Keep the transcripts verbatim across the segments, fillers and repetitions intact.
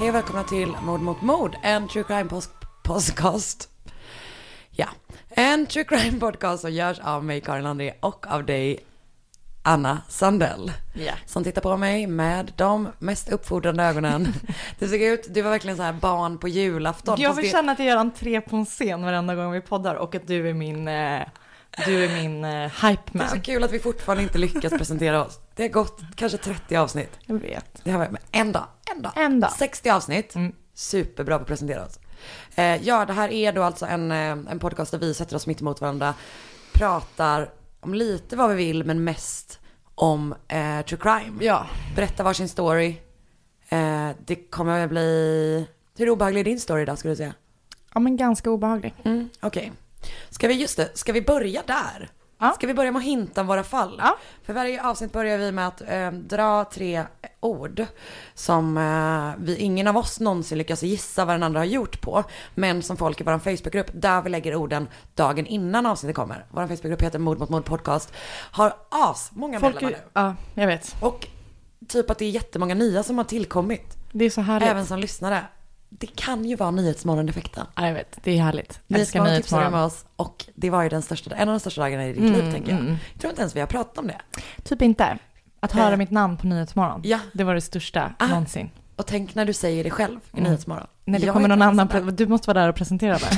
Hej och välkomna till Mord mot mord, en true crime pos- podcast. Ja, en true crime podcast som görs av mig, Karin André, och av dig, Anna Sandell. Yeah. Som tittar på mig med de mest uppfordrande ögonen. Det såg ut, du var verkligen så här barn på julafton. Jag vill det... känna att jag gör entré på en scen varenda gång vi poddar och att du är min, eh, du är min eh, hype man. Det är så kul att vi fortfarande inte lyckas presentera oss. Det har gått kanske trettio avsnitt. Jag vet. Det har varit med en dag, en dag. En dag. sextio avsnitt. Mm. Superbra på att presentera oss. Eh, ja, det här är då alltså en, en podcast där vi sätter oss mitt emot varandra. Pratar om lite vad vi vill, men mest om eh, true crime. Ja. Berätta varsin story. Eh, det kommer att bli... Hur obehaglig är din story idag, skulle du säga? Ja, men ganska obehaglig. Mm, Okej. Okay. Ska vi, just det, ska vi börja där? Ja. Ska vi börja med att hinta om våra fall? Ja. För varje avsnitt börjar vi med att eh, dra tre ord som eh, vi, ingen av oss någonsin lyckas gissa vad den andra har gjort på. Men som folk i vår Facebookgrupp, där vi lägger orden dagen innan avsnittet kommer. Vår Facebookgrupp heter Mord mot mord podcast. Har as många Folk medlemmar är, nu. ja, jag vet. Och typ att det är jättemånga nya som har tillkommit. Det är så härligt. Även som lyssnare. Det kan ju vara Nyhetsmorgon-effekten. Ja, jag vet. Det är härligt. Jag älskar Nyhetsmorgon tipsade Nyhetsmorgon. med oss och det var ju den största, en av de största dagarna i ditt Mm, liv, tänker jag. mm. Jag tror inte ens vi har pratat om det. Typ inte. Att höra Eh. mitt namn på Nyhetsmorgon. Ja. Det var det största Ah. någonsin. Och tänk när du säger det själv i Mm. Nyhetsmorgon. När det Jag kommer är någon faktiskt annan. där. Pre- du måste vara där och presentera det.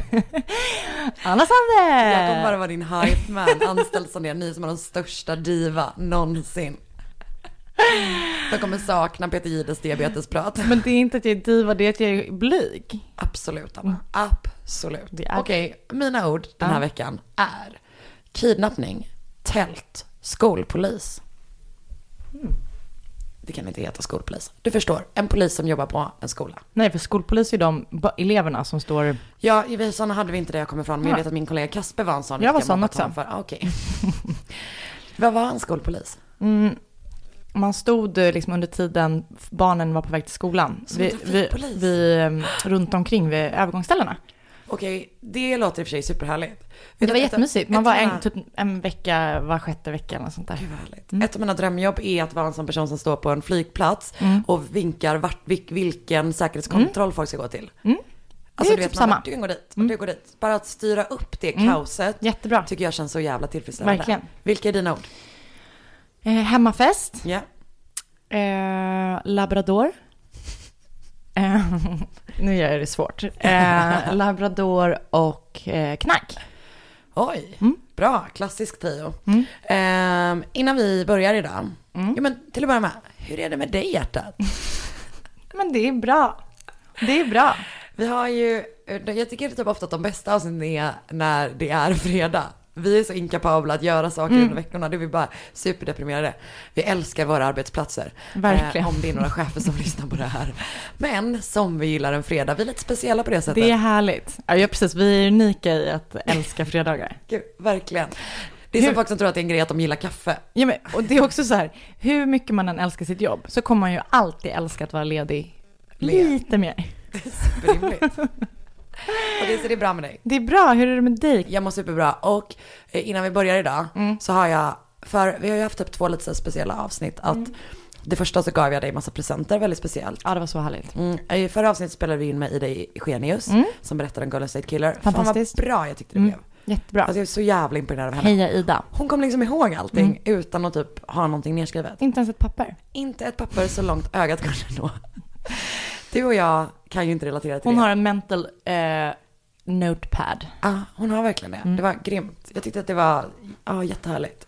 Anna Sandell! Jag kommer bara vara din hype man, anställd som det, ni som är den största diva någonsin. Jag kommer sakna Peter Gides diabetesprat. Men det är inte att jag är diva, det är att jag är blyg. Absolut, Anna. Absolut. Det är- Okej, mina ord den här Ja. veckan är kidnappning, tält, skolpolis. Mm. Det kan inte heta skolpolis. Du förstår, en polis som jobbar på en skola. Nej, för skolpolis är de ba- eleverna som står... Ja, i vi sådana hade vi inte det jag kommer ifrån. Men jag Ja. vet att min kollega Kasper var en sån. Jag var Vilka sån mobbat också. honom För. Ah, okej. Vad var en skolpolis? Mm, man stod eh, liksom under tiden barnen var på väg till skolan. Som en Vi, vi, trafikpolis? vi, eh, runt omkring vid övergångsställena. Okej, det låter i och för sig superhärligt. Vet Det du, var ett- jättemysigt. Man ett var av en, mina- typ en vecka var sjätte vecka eller sånt där. Gud vad härligt. Mm. Ett av mina drömjobb är att vara en sån person som står på en flygplats Mm. och vinkar vart, vil, vilken säkerhetskontroll folk ska gå till. Mm. Alltså är du vet, typ man, samma. vart du kan gå dit, vart Mm. du går dit. Bara att styra upp det Mm. kaoset Jättebra. tycker jag känns så jävla tillfredsställande. Verkligen. Vilka är dina ord? Eh, hemmafest. Ja. Eh, labrador. Eh, nu gör jag det svårt. Eh, labrador och eh, knark. Oj, Mm. bra, klassisk trio. Mm. Ehm, innan vi börjar idag, Mm. jo, men till att börja med, hur är det med dig hjärtat? Men det är bra. Det är bra. Vi har ju, jag tycker typ ofta att de bästa avsnitten är när det är fredag. Vi är så inkapabla att göra saker Mm. under veckorna, det är vi bara superdeprimerade. Vi älskar våra arbetsplatser. Verkligen. Eh, om det är några chefer som lyssnar på det här. Men som vi gillar en fredag, vi är lite speciella på det sättet. Det är härligt. Ja, ja, precis. Vi är unika i att älska fredagar. Gud, verkligen. Det är som Hur- folk som tror att det är en grej att de gillar kaffe. Ja, men, och det är också så här, hur mycket man än älskar sitt jobb så kommer man ju alltid älska att vara ledig Mer. lite mer. Det är superrimligt. Och det, så det är bra med dig. Det är bra, hur är det med dig? Jag mår superbra. Och eh, innan vi börjar idag Mm. så har jag, för vi har ju haft typ två lite så speciella avsnitt. Att Mm. det första så gav jag dig massa presenter, väldigt speciellt. Ja, det var så härligt. Mm. I förra avsnittet spelade vi in med Ida Genius Mm. som berättade om Golden State Killer. Fantastiskt. Fan vad bra jag tyckte det Mm. blev. Jättebra. Alltså jag är så jävla imponerad av henne. Heja Ida. Hon kom liksom ihåg allting Mm. utan att typ ha någonting nedskrivet. Inte ens ett papper. Inte ett papper så långt ögat kunde nå. Du och jag kan ju inte relatera till Hon det. har en mental eh, notepad. Ja, hon har verkligen det. Mm. Det var grymt. Jag tyckte att det var ja, jättehärligt.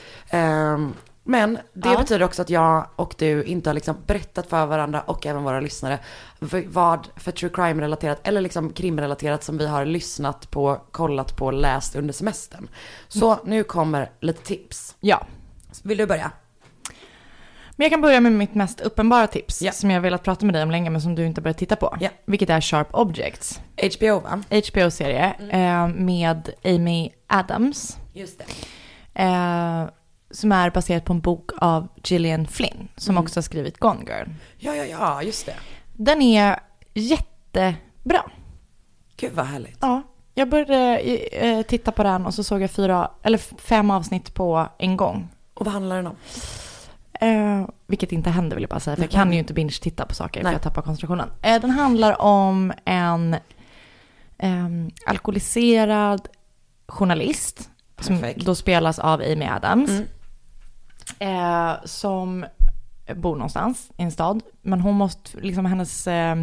Um, men det Ja. betyder också att jag och du inte har liksom berättat för varandra och även våra lyssnare v- vad för true crime-relaterat eller liksom krimrelaterat som vi har lyssnat på, kollat på, läst under semestern. Så nu kommer lite tips. Ja. Vill du börja? Men jag kan börja med mitt mest uppenbara tips Ja. som jag har velat prata med dig om länge men som du inte börjat titta på. Ja. Vilket är Sharp Objects. H B O va? H B O-serie eh, med Amy Adams. Just det. Eh, som är baserat på en bok av Gillian Flynn som Mm. också har skrivit Gone Girl. Ja, ja, ja, just det. Den är jättebra. Gud vad härligt. Ja, jag började eh, titta på den och så såg jag fyra eller fem avsnitt på en gång. Och vad handlar den om? Eh, vilket inte händer vill jag bara säga. För jag kan ju inte binge-titta på saker. Nej. För jag tappar koncentrationen. Eh, den handlar om en eh, alkoholiserad journalist. Perfekt. Som då spelas av Amy Adams. Mm. Eh, som bor någonstans i en stad. Men hon måste, liksom hennes eh,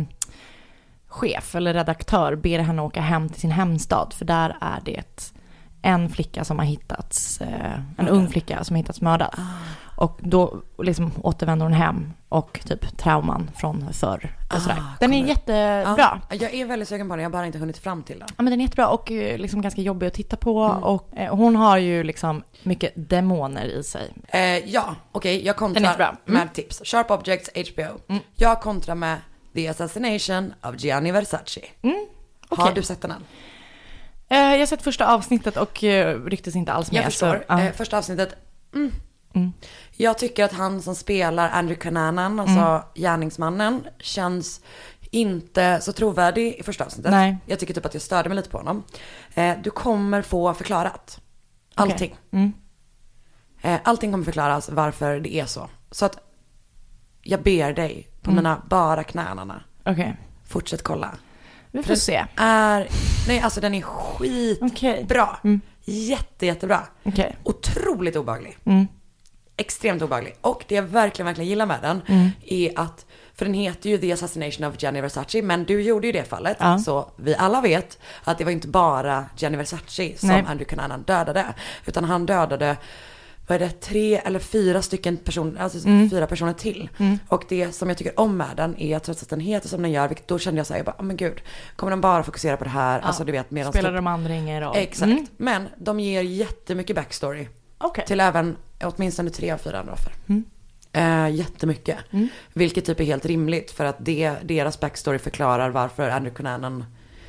chef eller redaktör ber henne åka hem till sin hemstad. För där är det en flicka som har hittats, eh, en mm. ung flicka som har hittats mördad. Ah. Och då liksom återvänder hon hem och typ trauman från förr. Och sådär. Ah, den är jättebra. Ja, jag är väldigt sugen på den, jag har bara inte hunnit fram till den. Ja, men den är jättebra och liksom ganska jobbig att titta på. Mm. Och eh, hon har ju liksom mycket demoner i sig. Eh, ja, okej, okay, jag kontrar mm. med tips. Sharp Objects, H B O. Mm. Jag kontrar med The Assassination of Gianni Versace. Mm. Okay. Har du sett den än? Eh, jag har sett första avsnittet och eh, ryktes inte alls med. Jag förstår. Så, uh. eh, första avsnittet, mm. Mm. Jag tycker att han som spelar Andrew Cunanan, alltså mm. gärningsmannen, känns inte så trovärdig i första avsnittet. Nej. Jag tycker typ att jag störde mig lite på honom. Eh, du kommer få förklarat allting. Okay. Mm. Eh, allting kommer förklaras varför det är så. Så att jag ber dig på mm. mina bara knänarna. Okay. Fortsätt kolla. Vi får se. Är, nej, alltså den är skitbra. Okay. Mm. Jätte, jättebra. Okay. Otroligt obehaglig. Mm. Extremt obehaglig. Och det jag verkligen, verkligen gillar med den mm. är att, för den heter ju The Assassination of Gianni Versace, men du gjorde ju det fallet. Ja. Så vi alla vet att det var inte bara Gianni Versace som Nej. Andrew Cunanan dödade. Utan han dödade, vad är det, tre eller fyra stycken personer, alltså mm. fyra personer till. Mm. Och det som jag tycker om med den är att trots att den heter som den gör, då kände jag så här, jag bara, oh, men gud, kommer de bara fokusera på det här? Ja. Alltså du vet, spelar de andra ingen roll. Exakt. Mm. Men de ger jättemycket backstory. Okay. Till även åtminstone tre av fyra andra offer. Mm. Eh, jättemycket. Mm. Vilket typ är helt rimligt. För att det, deras backstory förklarar varför Andrew Cunanan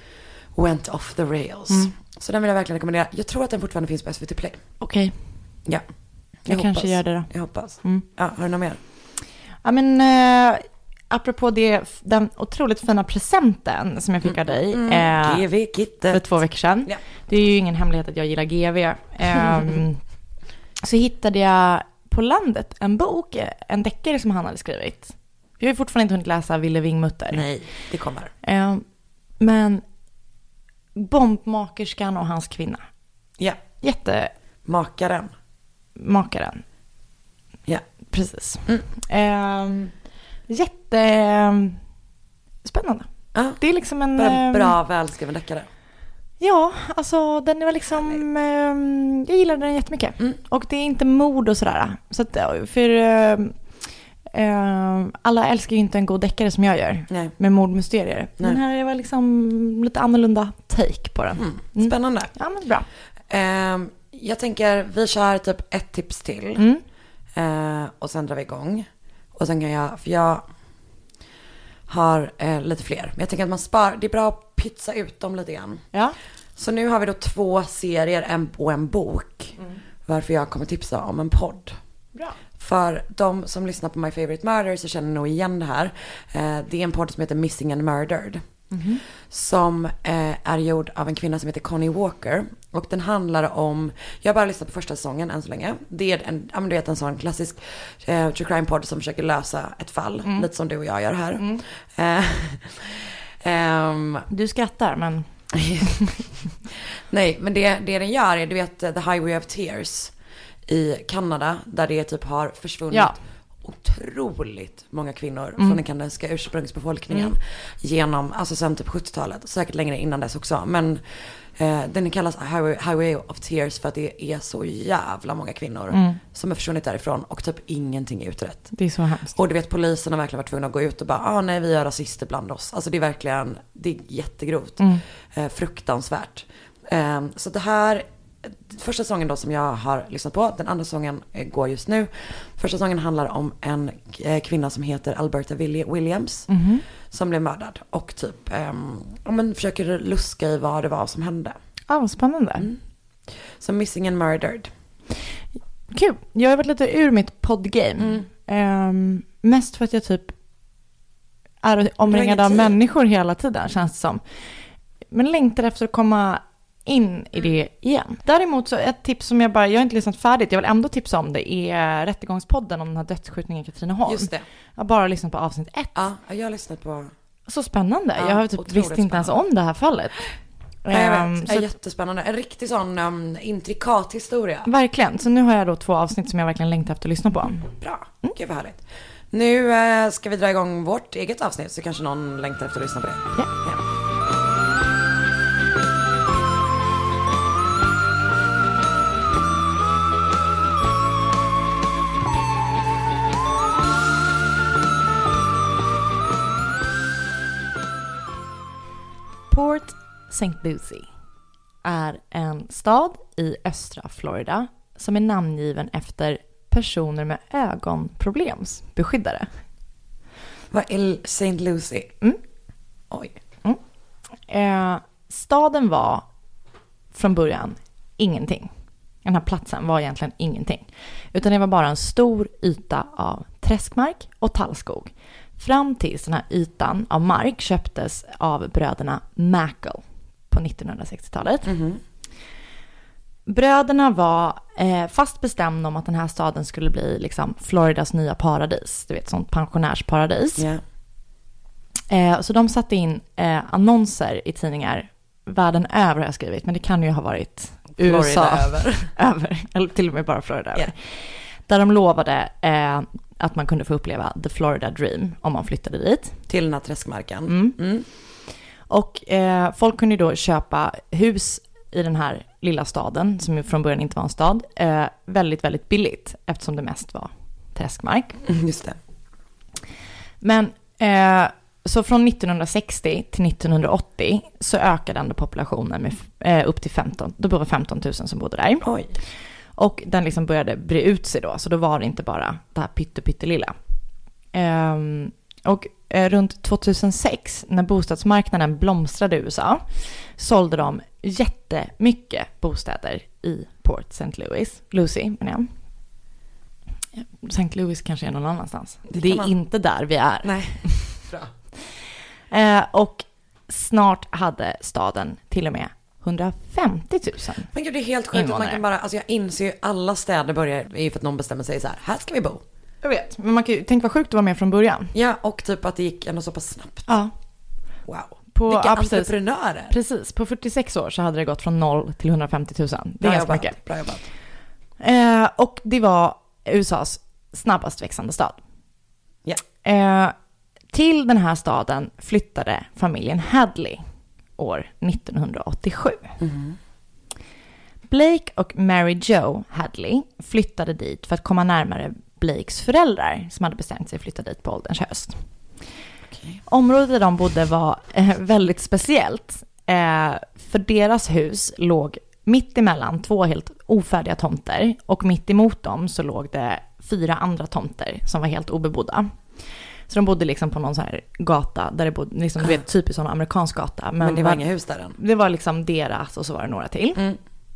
went off the rails. Mm. Så den vill jag verkligen rekommendera. Jag tror att den fortfarande finns på S V T Play. Okej. Okay. Ja. Jag, jag kanske gör det då. Jag hoppas. Mm. Ja, har du något mer? Ja, men eh, apropå det, den otroligt fina presenten som jag fick mm. av dig. Mm. Eh, G V-kittet. För två veckor sedan. Ja. Det är ju ingen hemlighet att jag gillar G V. Eh, så hittade jag på landet en bok, en deckare som han hade skrivit. Jag har ju fortfarande inte hunnit läsa Ville Vingmutter. Nej, det kommer. Eh, men bombmakerskan och hans kvinna. Ja. Jätte... Makaren. Makaren. Ja. Precis. Mm. Eh, jätte... Spännande. Ah. Det är liksom en... Bra, bra välskriven deckare. Ja, alltså den var liksom... Eh, jag gillade den jättemycket. Mm. Och det är inte mord och sådär. Så att, för... Eh, eh, alla älskar ju inte en god deckare som jag gör. Nej. Med mordmysterier. Den här var liksom lite annorlunda take på den. Mm. Mm. Spännande. Ja, men bra. Eh, jag tänker, vi kör typ ett tips till. Mm. Eh, och sen drar vi igång. Och sen kan jag... För jag har eh, lite fler. Men jag tänker att man spar... Det är bra att pytsa ut dem lite grann. Ja. Så nu har vi då två serier en, och en bok. Mm. Varför jag kommer tipsa om en podd. Bra. För de som lyssnar på My Favorite Murder så känner nog igen det här. Eh, det är en podd som heter Missing and Murdered. Mm-hmm. Som eh, är gjord av en kvinna som heter Connie Walker. Och den handlar om, jag har bara lyssnat på första säsongen än så länge. Det är en, ja, men du vet, en sån klassisk eh, true crime podd som försöker lösa ett fall. Mm. Lite som du och jag gör här. Mm. Eh, um, du skrattar men... Nej, men det, det den gör är, du vet, The Highway of Tears i Kanada. Där det typ har försvunnit ja. otroligt många kvinnor mm. från den kanadensiska ursprungsbefolkningen. Mm. Genom, alltså sen typ sjuttiotalet. Säkert längre innan dess också. Men eh, den kallas Highway, Highway of Tears för att det är så jävla många kvinnor mm. som har försvunnit därifrån. Och typ ingenting är utrett. Det är så hemskt. Och du vet, polisen har verkligen varit tvungna att gå ut och bara, ah nej, vi är rasister bland oss. Alltså det är verkligen, det är jättegrovt. Mm. Eh, fruktansvärt. Eh, så det här... Första säsongen då som jag har lyssnat på, den andra säsongen går just nu. Första säsongen handlar om en kvinna som heter Alberta Williams mm-hmm. som blev mördad och typ um, ja, men försöker luska i vad det var som hände. Ja, ah, vad spännande. Mm. Så Missing and Murdered. Kul. Jag har varit lite ur mitt poddgame. Mm. Um, mest för att jag typ är omringad av människor hela tiden, känns det som. Men längtar efter att komma in i det igen. Däremot så ett tips som jag bara, jag har inte lyssnat färdigt, jag vill ändå tipsa om det, är Rättegångspodden om den här dödsskjutningen i Katrineholm. Just det. Jag har bara lyssnat på avsnitt ett. Ja, jag har lyssnat på... Så spännande. Ja, jag har typ visste inte ens om det här fallet. Ja, jag vet. Um, det är jättespännande. En riktig sån um, intrikat historia. Verkligen. Så nu har jag då två avsnitt som jag verkligen längtar efter att lyssna på. Bra. Mm. Gud vad härligt. Nu uh, ska vi dra igång vårt eget avsnitt, så kanske någon längtar efter att lyssna på det. Ja. Ja. Port Saint Lucie är en stad i östra Florida som är namngiven efter personer med ögonproblems beskyddare. Vad är Saint Lucie? Mm. Oj. Mm. Eh, staden var från början ingenting. Den här platsen var egentligen ingenting. Utan det var bara en stor yta av träskmark och tallskog. Fram tills den här ytan av mark köptes av bröderna Mackle på nittonhundrasextiotalet. Mm-hmm. Bröderna var eh, fast bestämda om att den här staden skulle bli liksom Floridas nya paradis. Du vet, sånt pensionärsparadis. Yeah. Eh, så de satte in eh, annonser i tidningar världen över, har jag skrivit. Men det kan ju ha varit Florida U S A över. över. Eller till och med bara Florida Yeah. över. Där de lovade eh, att man kunde få uppleva The Florida Dream om man flyttade dit. Till den här träskmarken. Mm. Mm. Och eh, folk kunde då köpa hus i den här lilla staden, som ju från början inte var en stad, eh, väldigt, väldigt billigt, eftersom det mest var träskmark. Mm, just det. Men eh, så från nittonhundrasextio till nittonhundraåttio så ökade ändå populationen med eh, upp till femton. Då var det femton tusen som bodde där. Oj. Och den liksom började bre ut sig då, så då var det inte bara det här pytte, pytte lilla. Um, och eh, runt tvåtusensex, när bostadsmarknaden blomstrade i U S A, sålde de jättemycket bostäder i Port Saint Louis. Lucie, menar jag. Saint Louis kanske är någon annanstans. Det, det är man... inte där vi är. Nej, bra. Eh, och snart hade staden till och med hundrafemtio tusen. Men gud, det är helt sjukt att man kan bara, alltså jag inser ju alla städer börjar är för att någon bestämmer sig så här, här ska vi bo. Jag vet, men man kan ju tänka vad sjukt att vara med från början. Ja, och typ att det gick ändå så pass snabbt. Ja. Wow. På, Vilka ja, entreprenörer. Precis, på fyrtiosex år så hade det gått från noll till hundrafemtio tusen. Det är bra ganska jobbat, mycket. Bra jobbat. Eh, och det var U S A:s snabbast växande stad. Ja. Eh, till den här staden flyttade familjen Hadley år nittonhundraåttiosju. Mm. Blake och Mary Jo Hadley flyttade dit för att komma närmare Blakes föräldrar som hade bestämt sig att flytta dit på ålderns höst. Okay. Området där de bodde var eh, väldigt speciellt. Eh, för deras hus låg mitt emellan två helt ofärdiga tomter, och mitt emot dem så låg det fyra andra tomter som var helt obebodda. Så de bodde liksom på någon sån här gata där det bodde, liksom, du vet, typiskt sån amerikansk gata. Men, men det var var, inga hus där än? Det var liksom deras, och så var det några till. Mm.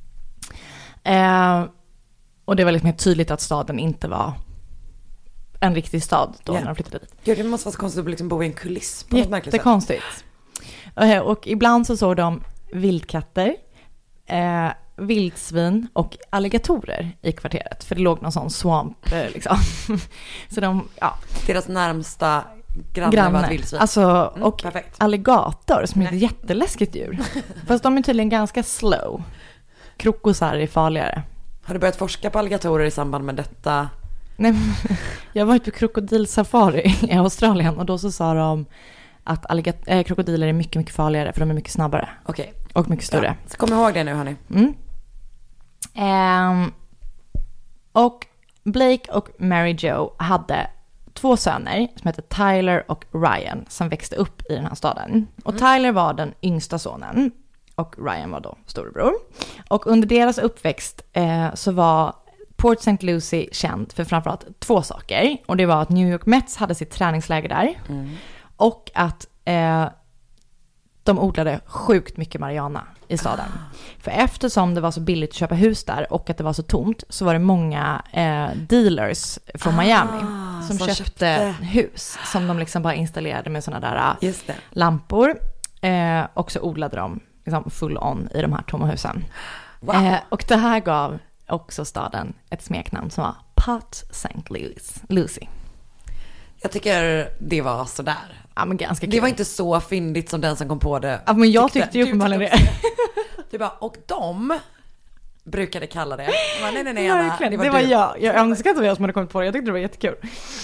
Eh, och det var liksom helt tydligt att staden inte var en riktig stad då, yeah, när de flyttade dit. Gud, det måste vara så konstigt att liksom bo i en kuliss på något märkligt sätt. Jättekonstigt. Eh, och ibland så såg de vildkatter, eh, vildsvin och alligatorer i kvarteret. För det låg någon sån swamp eh, liksom. Så de, ja. Deras närmsta granne, granne. var ett vildsvin. Alltså, mm, och perfekt. Alligator som är ett jätteläskigt djur. Fast de är tydligen ganska slow. Krokosar är farligare. Har du börjat forska på alligatorer i samband med detta? Nej, jag var ute på krokodilsafari i Australien, och då så sa de att alligat- äh, krokodiler är mycket, mycket farligare för de är mycket snabbare. Okej. Okay. Och mycket större. Ja. Så kom ihåg det nu, hörni. Mm. Um, och Blake och Mary Jo hade två söner som hette Tyler och Ryan som växte upp i den här staden. Och mm. Tyler var den yngsta sonen och Ryan var då storebror. Och under deras uppväxt eh, så var Port Saint Lucie känd för framförallt två saker. Och det var att New York Mets hade sitt träningsläger där. Mm. Och att eh, de odlade sjukt mycket marijuana i staden. Ah. För eftersom det var så billigt att köpa hus där och att det var så tomt, så var det många eh, dealers från ah, Miami som, som köpte, köpte hus som de liksom bara installerade med såna där Just det. lampor. Eh, och så odlade de liksom full on i de här tomma husen. Wow. Eh, och det här gav också staden ett smeknamn som var Pot Saint Lucy. Jag tycker det var sådär. Ja, men ganska kul. Det var inte så fyndigt som den som kom på det. Ja, men jag tyckte ju uppenbarligen det. Du bara, och de brukade kalla det. Bara, nej, nej, nej, Anna, det var, det du. var jag. Jag önskar att det var jag som hade kommit på det. Jag tyckte det var jättekul.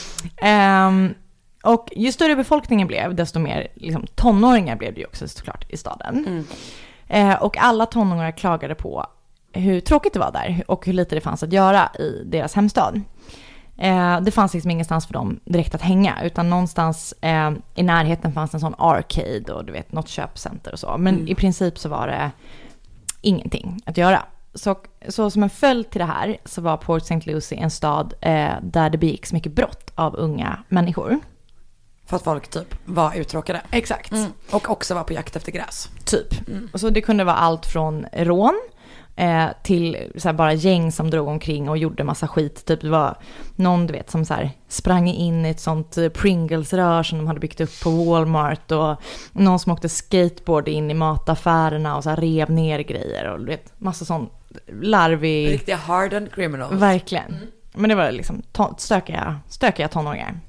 Um, och ju större befolkningen blev, desto mer liksom, tonåringar blev det ju också såklart i staden. Mm. Uh, och alla tonåringar klagade på hur tråkigt det var där och hur lite det fanns att göra i deras hemstad. Eh, det fanns liksom ingenstans för dem direkt att hänga, utan någonstans eh, i närheten fanns en sån arcade och du vet, något köpcenter och så. Men mm. i princip så var det ingenting att göra. Så, så som en följd till det här så var Port Saint Lucy en stad eh, där det begicks mycket brott av unga människor. För att folk typ var uttråkade. Exakt. Mm. Och också var på jakt efter gräs. Typ. Mm. Och så det kunde vara allt från rån eh, till så här, bara gäng som drog omkring och gjorde massa skit. Typ det var någon du vet som så här, sprang in i ett sånt Pringles-rör som de hade byggt upp på Walmart. Och någon som åkte skateboard in i mataffärerna och så här, rev ner grejer. Och du vet, massa sån larvig... Riktiga hardened criminals. Verkligen. Mm. Men det var liksom to- stökiga, stökiga tonåringar.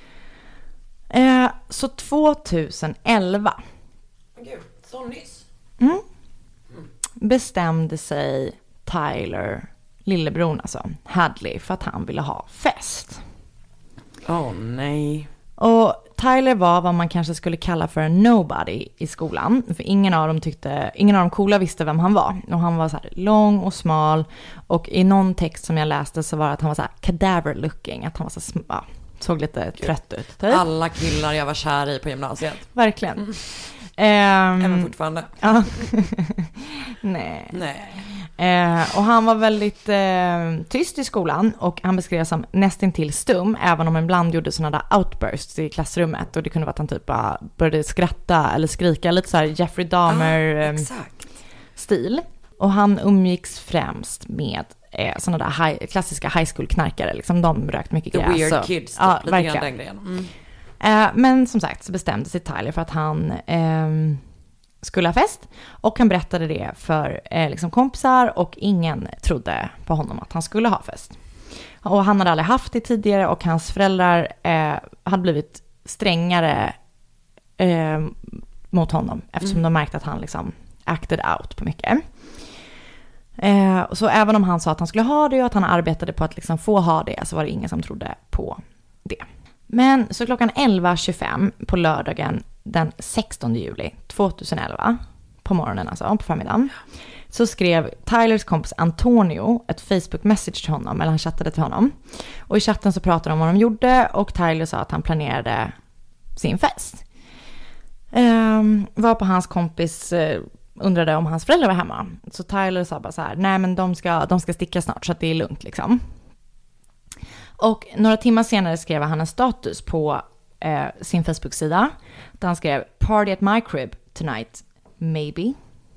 Eh, så tjugoelva Gud, så nyss. Mm, mm. bestämde sig Tyler, lillebror alltså, Hadley, för att han ville ha fest. Åh oh, nej. Och Tyler var vad man kanske skulle kalla för en nobody i skolan. För ingen av dem tyckte, ingen av de coola visste vem han var. Och han var så här lång och smal. Och i någon text som jag läste så var det att han var så här cadaver looking. Att han var så sm- såg lite trött ut. Typ. Alla killar jag var kär i på gymnasiet. Verkligen. Mm. Um, Även fortfarande. Ja. Nej. Nej. Eh, och han var väldigt eh, tyst i skolan och han beskrevs som nästintill stum, även om han ibland gjorde sådana där outbursts i klassrummet. Och det kunde vara att han typ bara började skratta eller skrika, lite så här Jeffrey Dahmer ah, eh, stil. Och han umgicks främst med eh, sådana där high, klassiska high school-knarkare. Liksom, de rökt mycket The gräs. weird och, kids, typ, ja, lite verkligen. grann den grejen. Mm. Eh, men som sagt så bestämde sig Tyler för att han eh, skulle ha fest. Och han berättade det för eh, liksom kompisar och ingen trodde på honom att han skulle ha fest. Och han hade aldrig haft det tidigare och hans föräldrar eh, hade blivit strängare eh, mot honom eftersom mm. de märkte att han liksom acted out på mycket. Eh, så även om han sa att han skulle ha det och att han arbetade på att liksom få ha det, så var det ingen som trodde på det. Men så klockan elva tjugofem på lördagen den sextonde juli tjugoelva på morgonen, alltså på förmiddagen, så skrev Tylers kompis Antonio ett Facebook-message till honom, eller han chattade till honom. Och i chatten så pratade de om vad de gjorde och Tyler sa att han planerade sin fest. Um, var på hans kompis uh, undrade om hans föräldrar var hemma. Så Tyler sa bara så här: nej men de ska, de ska sticka snart så att det är lugnt liksom. Och några timmar senare skrev han en status på eh, sin Facebook-sida där han skrev "Party at my crib tonight, maybe."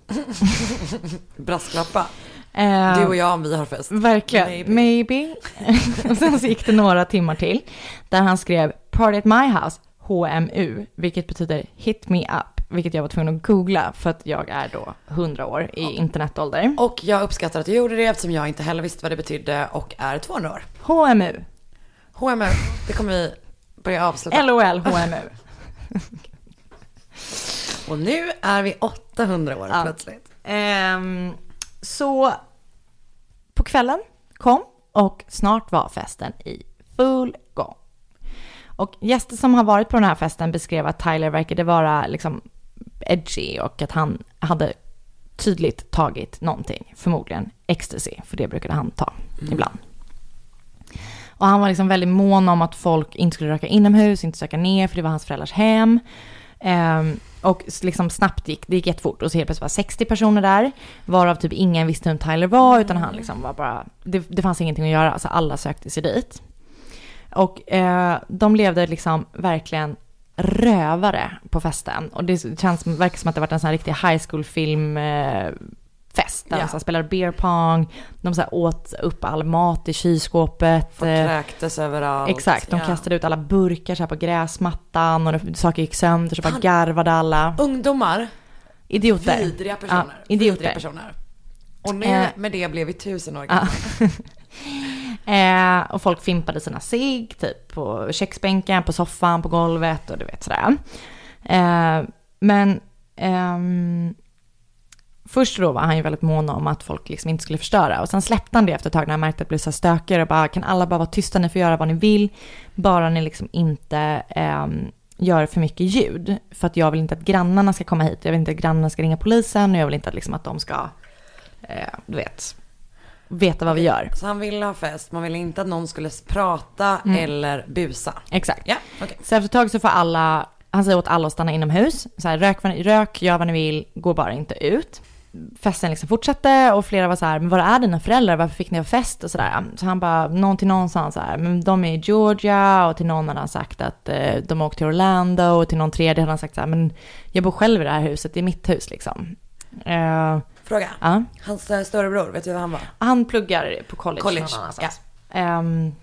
Brasklappa. Eh, du och jag om vi har fest. Verkligen, maybe. maybe. Och sen så gick det några timmar till där han skrev "Party at my house, H M U", vilket betyder "hit me up", vilket jag var tvungen att googla för att jag är då hundra år i internetålder. Och jag uppskattar att du gjorde det eftersom jag inte heller visste vad det betydde och är tvåhundra år. H M U. H M U, det kommer vi börja avsluta. L O L H M U. Och nu är vi åttahundra år ja. plötsligt. Um, så på kvällen kom och snart var festen i full gång. Och gäster som har varit på den här festen beskrev att Tyler verkade vara liksom edgy och att han hade tydligt tagit någonting, förmodligen ecstasy, för det brukade han ta mm. ibland. Och han var liksom väldigt mån om att folk inte skulle röka inomhus, inte söka ner, för det var hans föräldrars hem. Um, och liksom snabbt gick, det gick jättefort. Och så helt plötsligt var sextio personer där, varav typ ingen visste vem Tyler var, utan han liksom var bara, det, det fanns ingenting att göra, så alla sökte sig dit. Och eh, de levde liksom verkligen rövare på festen. Och det känns, verkar som att det varit en sån här riktig high school film eh, fest. Där ja. de så här spelade beer pong. De så här åt upp all mat i kylskåpet. Folk kräktes överallt. Exakt, de ja. kastade ut alla burkar så här på gräsmattan. Och saker gick sönder så bara garvade alla. Ungdomar. idioter. Vidriga personer. Ja, idioter. Vidriga personer. Och nu Eh. med det blev vi tusen år gamla. Ja. eh, och folk fimpade sina cigg typ på köksbänken, på soffan, på golvet och du vet sådär. Eh, men ehm, först då var han ju väldigt mån om att folk liksom inte skulle förstöra. Och sen släppte han det efter ett tag när han märkte att det blev så här stökigare. Och bara, kan alla bara vara tysta, ni får göra vad ni vill. Bara ni liksom inte eh, gör för mycket ljud. För att jag vill inte att grannarna ska komma hit. Jag vill inte att grannarna ska ringa polisen. Och jag vill inte att, liksom, att de ska, eh, du vet, veta vad vi gör. Så han ville ha fest. Man ville inte att någon skulle prata mm. eller busa. Exakt. Ja, okay. Så efter ett tag så får alla... Han säger åt alla att stanna inomhus. Så här, rök, rök, gör vad ni vill, gå bara inte ut. Festen liksom fortsatte och flera var så här, men var är dina föräldrar? Varför fick ni ha fest? Och så där. Så han bara, någon till någon sa han så här, men de är i Georgia. Och till någon hade han sagt att eh, de åkte till Orlando. Och till någon tredje hade han sagt så här, men jag bor själv i det här huset, det är mitt hus liksom. Uh, Fråga, uh. hans uh, storebror, vet du vad han var? Han pluggar på college. College, ja. Um,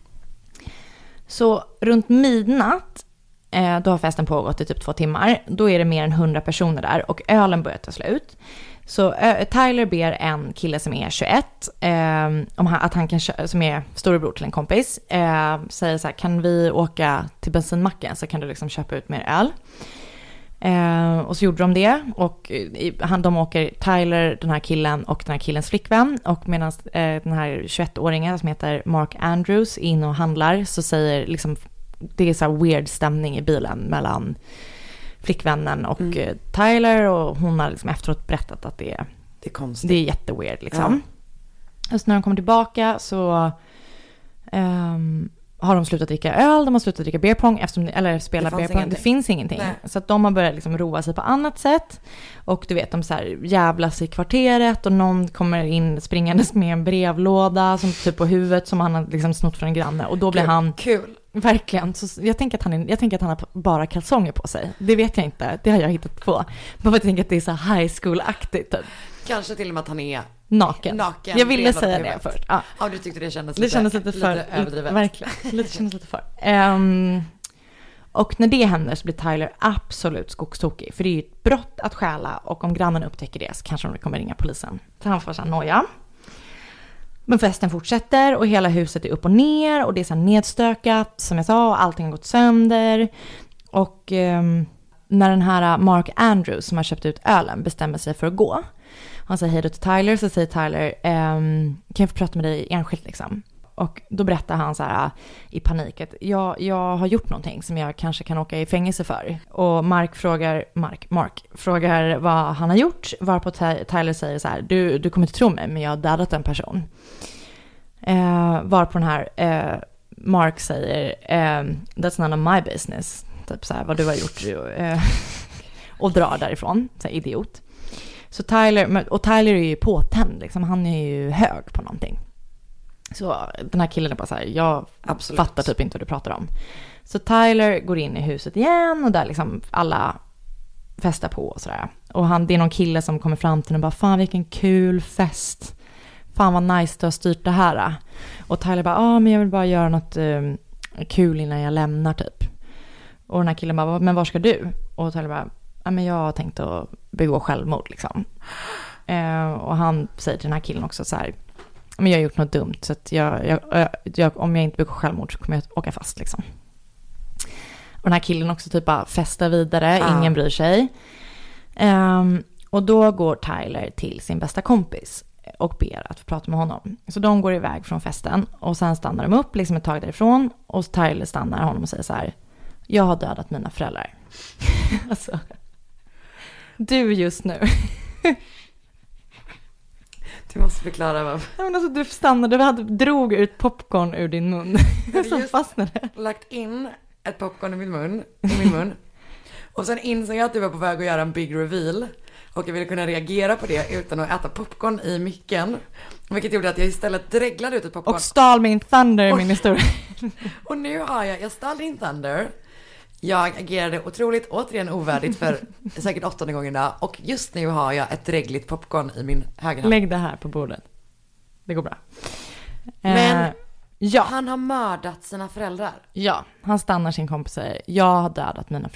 så runt midnatt, då har festen pågått i typ två timmar. Då är det mer än hundra personer där. Och ölen börjar ta slut. Så uh, Tyler ber en kille som är tjugoett. Um, om han, att han kan kö- som är storebror till en kompis. Uh, säger så här, kan vi åka till bensinmacken så kan du liksom köpa ut mer öl. Uh, och så gjorde de det. Och uh, han, de åker, Tyler, den här killen och den här killens flickvän. Och medan uh, den här tjugoett-åringen som heter Mark Andrews är inne och handlar. Så säger liksom... Det är så här weird stämning i bilen mellan flickvännen och mm. Tyler. Och hon har liksom efteråt berättat att det är, det är konstigt. Det är jätteweird liksom. Ja. Och så när de kommer tillbaka så um, har de slutat dricka öl. De har slutat dricka beer pong eftersom, eller spela beer pong. Det finns ingenting. Nej. Så att de har börjat liksom roa sig på annat sätt. Och du vet, de så här jävlas i kvarteret. Och någon kommer in springandes med en brevlåda som typ på huvudet som han har liksom snott från en granne. Och då blir kul. han... Kul. Verkligen. Så jag, tänker att han är, jag tänker att han har bara kalsonger på sig. Det vet jag inte. Det har jag hittat på. Bara för att jag tänker att det är så high school-aktigt. Typ. Kanske till och med att han är naken. naken jag ville säga det först. Ja. ja, du tyckte det kändes det lite, kändes lite, för, lite överdrivet. Verkligen. Lite kändes lite för. Um, och när det händer så blir Tyler absolut skogstokig. För det är ju ett brott att stjäla. Och om grannen upptäcker det så kanske de kommer ringa polisen. Så han får så här noja. Men festen fortsätter och hela huset är upp och ner och det är så här nedstökat som jag sa och allting har gått sönder. Och um, när den här Mark Andrews som har köpt ut ölen bestämmer sig för att gå. Han säger hej då till Tyler, så säger Tyler um, kan jag få prata med dig enskilt liksom? Och då berättar han så här i panik att jag, jag har gjort någonting som jag kanske kan åka i fängelse för. Och Mark frågar, Mark, Mark frågar vad han har gjort. Varpå Tyler säger så här, du, du kommer inte tro mig men jag har dödat en person. Eh, varpå den här eh, Mark säger eh, that's none of my business. Typ så här, vad du har gjort. Eh, och drar därifrån, så här, idiot. Så Tyler, och Tyler är ju påtänd liksom, han är ju hög på någonting. Så den här killen är bara så här, jag Absolut. fattar typ inte vad du pratar om. Så Tyler går in i huset igen och där liksom alla festar på och sådär. Och han, det är någon kille som kommer fram till den och bara, fan vilken kul fest. Fan vad nice du har styrt det här. Och Tyler bara, ja ah, men jag vill bara göra något um, kul innan jag lämnar typ. Och den här killen bara, men var ska du? Och Tyler bara, ja men jag har tänkt att begå självmord liksom. Uh, och han säger till den här killen också så här, men jag har gjort något dumt så att jag, jag, jag, om jag inte begår självmord så kommer jag åka fast liksom. Och den här killen också typ bara festar vidare, ah. ingen bryr sig. Um, och då går Tyler till sin bästa kompis och ber att få prata med honom. Så de går iväg från festen och sen stannar de upp liksom ett tag därifrån och Tyler stannar honom och säger så här, jag har dödat mina föräldrar. Alltså, du just nu. Du måste förklara vad. Ja, men alltså, du stannade, du hade, drog ut popcorn ur din mun. Som fastnade. Lagt in ett popcorn i min mun, i min mun. Och sen insåg jag att du var på väg att göra en big reveal. Och jag ville kunna reagera på det utan att äta popcorn i micken. Vilket gjorde att jag istället dreglade ut ett popcorn. Och stal min thunder i min historia. Och nu har jag, jag stal din thunder. Jag agerade otroligt, återigen ovärdigt för säkert åttonde gången där. Och just nu har jag ett dregligt popcorn i min högra hand. Lägg det här på bordet. Det går bra. Men eh, ja. han har mördat sina föräldrar. Ja, han stannar sin kompis och säger, jag har dödat mina föräldrar.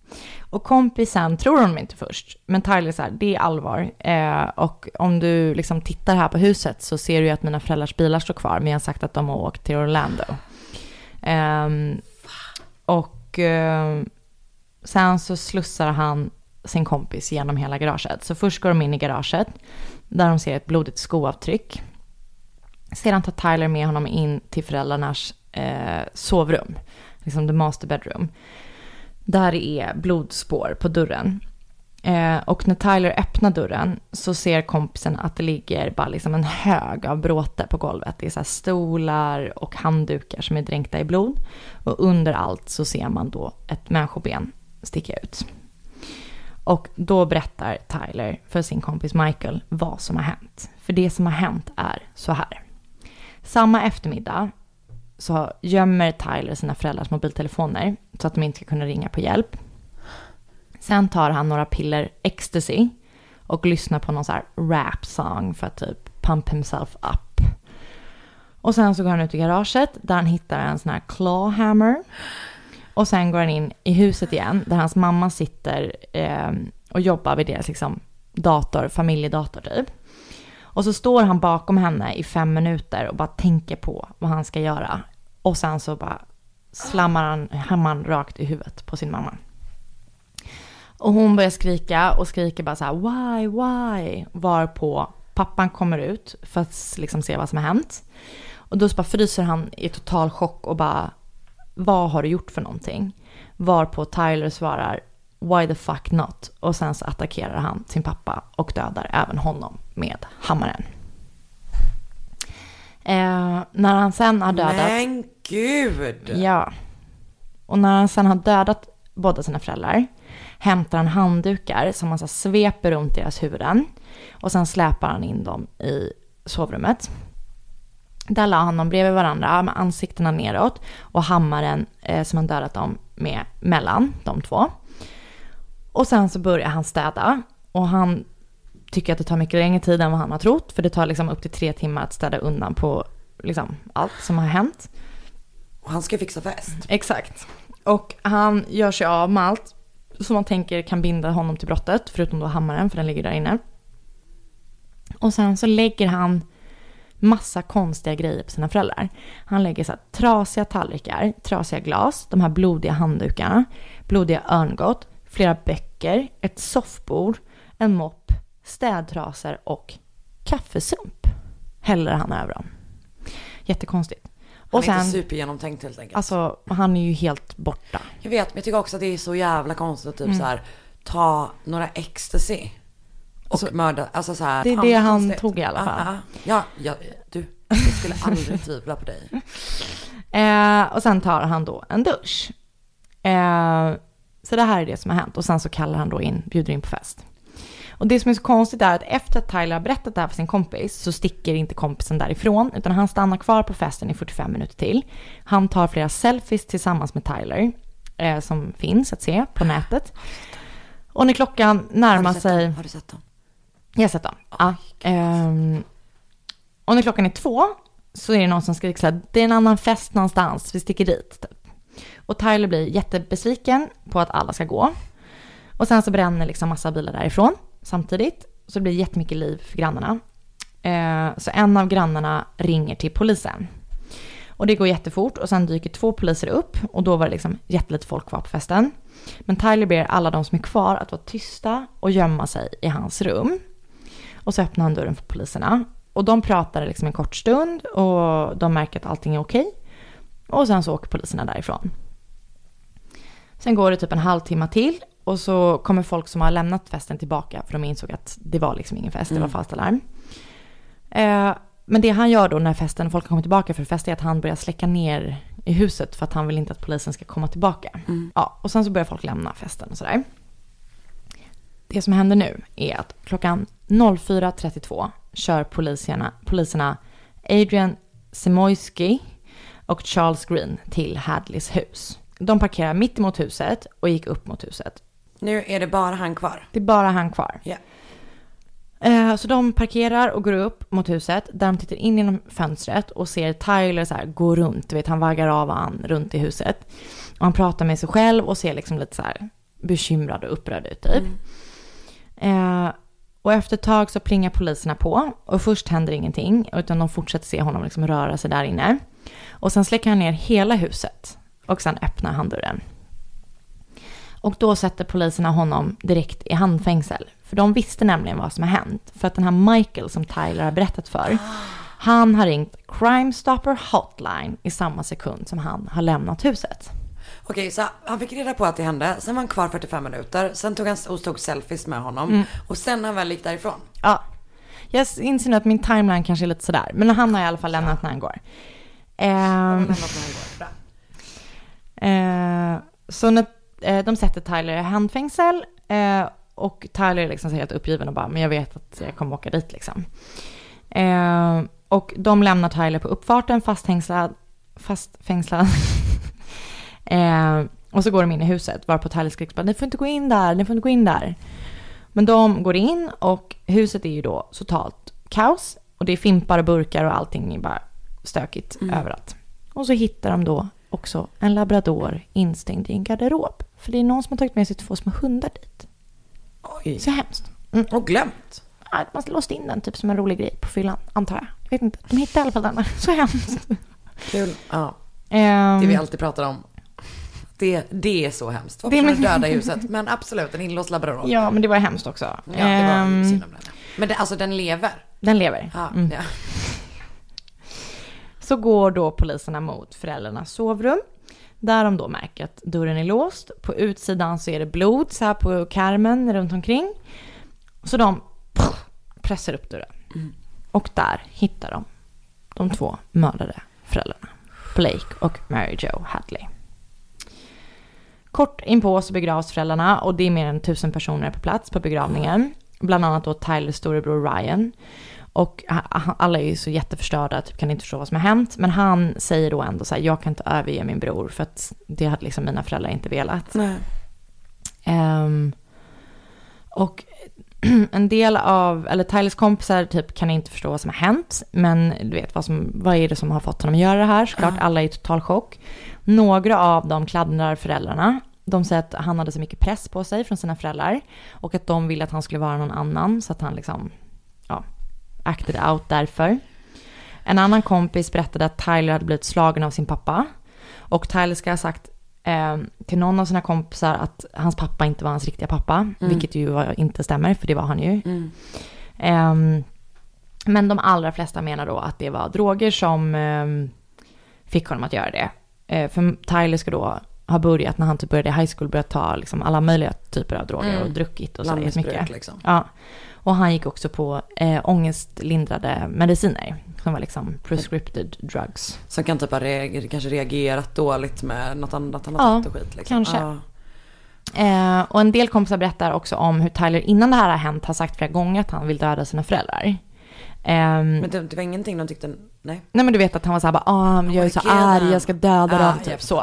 Och kompisen tror honom inte först. Men Tyler så här, det är allvar. Eh, och om du liksom tittar här på huset så ser du ju att mina föräldrars bilar står kvar. Men jag har sagt att de har åkt till Orlando. Eh, och eh, sen så slussar han sin kompis genom hela garaget. Så först går de in i garaget där de ser ett blodigt skoavtryck. Sedan tar Tyler med honom in till föräldrarnas eh, sovrum. Liksom the master bedroom. Där är blodspår på dörren. Eh, och när Tyler öppnar dörren så ser kompisen att det ligger bara liksom en hög av bråte på golvet. Det är så här stolar och handdukar som är dränkta i blod. Och under allt så ser man då ett människoben sticka ut. Och då berättar Tyler för sin kompis Michael vad som har hänt. För det som har hänt är så här. Samma eftermiddag så gömmer Tyler sina föräldrars mobiltelefoner så att de inte ska kunna ringa på hjälp. Sen tar han några piller ecstasy och lyssnar på någon så här rap-song för att typ pump himself up. Och sen så går han ut i garaget där han hittar en sån här claw hammer. Och sen går han in i huset igen där hans mamma sitter eh, och jobbar vid deras liksom, dator, familjedator typ. Och så står han bakom henne i fem minuter och bara tänker på vad han ska göra. Och sen så bara slammar han hammaren rakt i huvudet på sin mamma. Och hon börjar skrika och skriker bara så här why, why? Varpå pappan kommer ut för att liksom se vad som har hänt. Och då så bara fryser han i total chock och bara vad har du gjort för någonting? Varpå Tyler svarar why the fuck not? Och sen så attackerar han sin pappa och dödar även honom med hammaren. Eh, när han sen har dödat... Men gud! Ja. Och när han sen har dödat båda sina föräldrar hämtar han handdukar som han så sveper runt deras huvuden. Och sen släpar han in dem i sovrummet. Där la han dem bredvid varandra med ansiktena neråt och hammaren eh, som han dödat dem med mellan de två. Och sen så börjar han städa och han tycker att det tar mycket längre tid än vad han har trott. För det tar liksom upp till tre timmar att städa undan på liksom allt som har hänt. Och han ska fixa fest. Exakt. Och han gör sig av med allt som man tänker kan binda honom till brottet. Förutom då hammaren för den ligger där inne. Och sen så lägger han massa konstiga grejer på sina föräldrar. Han lägger så här trasiga tallrikar, trasiga glas, de här blodiga handdukarna, blodiga örngott, flera böcker, ett soffbord, en mopp, städtrasor och kaffesump. Häller han över dem. Jättekonstigt. Han och är sen, inte supergenomtänkt helt enkelt. Alltså, han är ju helt borta. Jag vet, men jag tycker också att det är så jävla konstigt att typ Mm. så här ta några ecstasy och Alltså, mörda. Alltså så här, det är fan, det han konstigt. tog i alla fall. Ah, ah. Ja, ja, du, jag skulle aldrig tvivla på dig. Eh, och sen tar han då en dusch. Eh, så det här är det som har hänt. Och sen så kallar han då in, bjuder in på fest. Och det som är så konstigt är att efter att Tyler har berättat det här för sin kompis så sticker inte kompisen därifrån. Utan han stannar kvar på festen i fyrtiofem minuter till. Han tar flera selfies tillsammans med Tyler. Eh, som finns att se på nätet. Och när klockan närmar sig... Dem? Har du sett dem? Jag har sett dem. Ja. Um, och när klockan är två så är det någon som skriker så här, det är en annan fest någonstans, vi sticker dit. Typ. Och Tyler blir jättebesviken på att alla ska gå. Och sen så bränner liksom massa bilar därifrån samtidigt. Så det blir jättemycket liv för grannarna. Uh, så en av grannarna ringer till polisen. Och det går jättefort och sen dyker två poliser upp. Och då var det liksom jättelite folk kvar på festen. Men Tyler ber alla de som är kvar att vara tysta och gömma sig i hans rum. Och så öppnar han dörren för poliserna. Och de pratar liksom en kort stund och de märker att allting är okej. Och sen så åker poliserna därifrån. Sen går det typ en halvtimme till och så kommer folk som har lämnat festen tillbaka för de insåg att det var liksom ingen fest, det var falskt alarm. Eh, men det han gör då när festen, folk kommer tillbaka för fest är att han börjar släcka ner i huset för att han vill inte att polisen ska komma tillbaka. Mm. Ja, och sen så börjar folk lämna festen och sådär. Det som händer nu är att klockan fyra trettiotvå kör poliserna, poliserna Adrian Simojski och Charles Green till Hadleys hus. De parkerar mitt emot huset och gick upp mot huset. Nu är det bara han kvar. Det är bara han kvar. Ja. Yeah. Så de parkerar och går upp mot huset där de tittar in genom fönstret och ser Tyler så här gå runt. Du vet, han vaggar av han runt i huset. Och han pratar med sig själv och ser liksom lite så här bekymrad och upprörd ut typ. Mm. Eh, och efter ett tag så plingar poliserna på. Och först händer ingenting. Utan de fortsätter se honom liksom röra sig där inne. Och sen släcker han ner hela huset. Och sen öppnar han dörren. Och då sätter poliserna honom direkt i handfängsel. För de visste nämligen vad som har hänt. För att den här Michael som Tyler har berättat för. Han har ringt Crime Stopper Hotline i samma sekund som han har lämnat huset. Okej, så han fick reda på att det hände. Sen var han kvar fyrtiofem minuter. Sen tog han och tog selfies med honom. Mm. Och sen när han väl gick därifrån. Ja, jag inser nu att min timeline kanske är lite sådär. Men han har i alla fall lämnat när han går. Ehm, eh, så när eh, de sätter Tyler i handfängsel. Eh, och Tyler är liksom så helt uppgiven och bara, men jag vet att jag kommer åka dit liksom. Eh, och de lämnar Tyler på uppfarten fastfängslad. Fastfängslad. Eh, och så går de in i huset varpå Tyler skriker, ni får inte gå in där, ni får inte gå in där. Men de går in och huset är ju då totalt kaos. Och det är fimpar och burkar och allting är bara stökigt mm. överallt. Och så hittar de då också en labrador instängd i en garderob. För det är någon som har tagit med sig två små hundar dit. Oj. Så hemskt. Mm. Och glömt. Ja, man låst in den typ som en rolig grej på fyllan, antar jag. Jag vet inte, de hittade i alla fall den här. Så hemskt. Kul, ja. Um, det vi alltid pratar om. Det, det är så hemskt. Vad är döda i huset? Men absolut, en inlåst labrador. Ja, men det var hemskt också. Ja, det var um, synd om den. Men det, alltså den lever. Den lever. Ja, mm. ja. Så går då poliserna mot föräldrarnas sovrum. Där de då märker att dörren är låst. På utsidan så är det blod så här på karmen runt omkring. Så de pff, pressar upp dörren. Mm. Och där hittar de de två mördade föräldrarna. Blake och Mary Jo Hadley. Kort inpå så begravs föräldrarna och det är mer än tusen personer på plats på begravningen. Bland annat då Tylers storebror Ryan. Och alla är ju så jätteförstörda, typ kan inte förstå vad som har hänt. Men han säger då ändå så här, jag kan inte överge min bror för att det hade liksom mina föräldrar inte velat. Nej. Um, och en del av, eller Tylers kompisar typ kan inte förstå vad som har hänt. Men du vet, vad, som, vad är det som har fått honom att göra det här? Såklart, alla är i total chock. Några av dem klandrar föräldrarna. De säger att han hade så mycket press på sig från sina föräldrar. Och att de ville att han skulle vara någon annan. Så att han liksom, ja, acted out därför. En annan kompis berättade att Tyler hade blivit slagen av sin pappa. Och Tyler ska ha sagt eh, till någon av sina kompisar att hans pappa inte var hans riktiga pappa. Mm. Vilket ju var, inte stämmer, för det var han ju. Mm. Eh, men de allra flesta menar då att det var droger som eh, fick honom att göra det. Eh, för Tyler ska då ha börjat, när han typ började i high school, börjat ta liksom alla möjliga typer av droger mm. och druckit och så mycket. Liksom. Ja. Och han gick också på eh, ångestlindrade mediciner som var liksom prescripted drugs. Som kan typ ha reagerat, kanske reagerat dåligt med något annat, annat ja, och skit. Liksom. Kanske. Ja. Eh, och en del kompisar berättar också om hur Tyler innan det här har hänt har sagt flera gånger att han vill döda sina föräldrar. Eh, men det, det var ingenting de tyckte, nej. Nej, men du vet att han var så här bara, ah, jag är så arg, jag ska döda ah, dem, typ yep. så.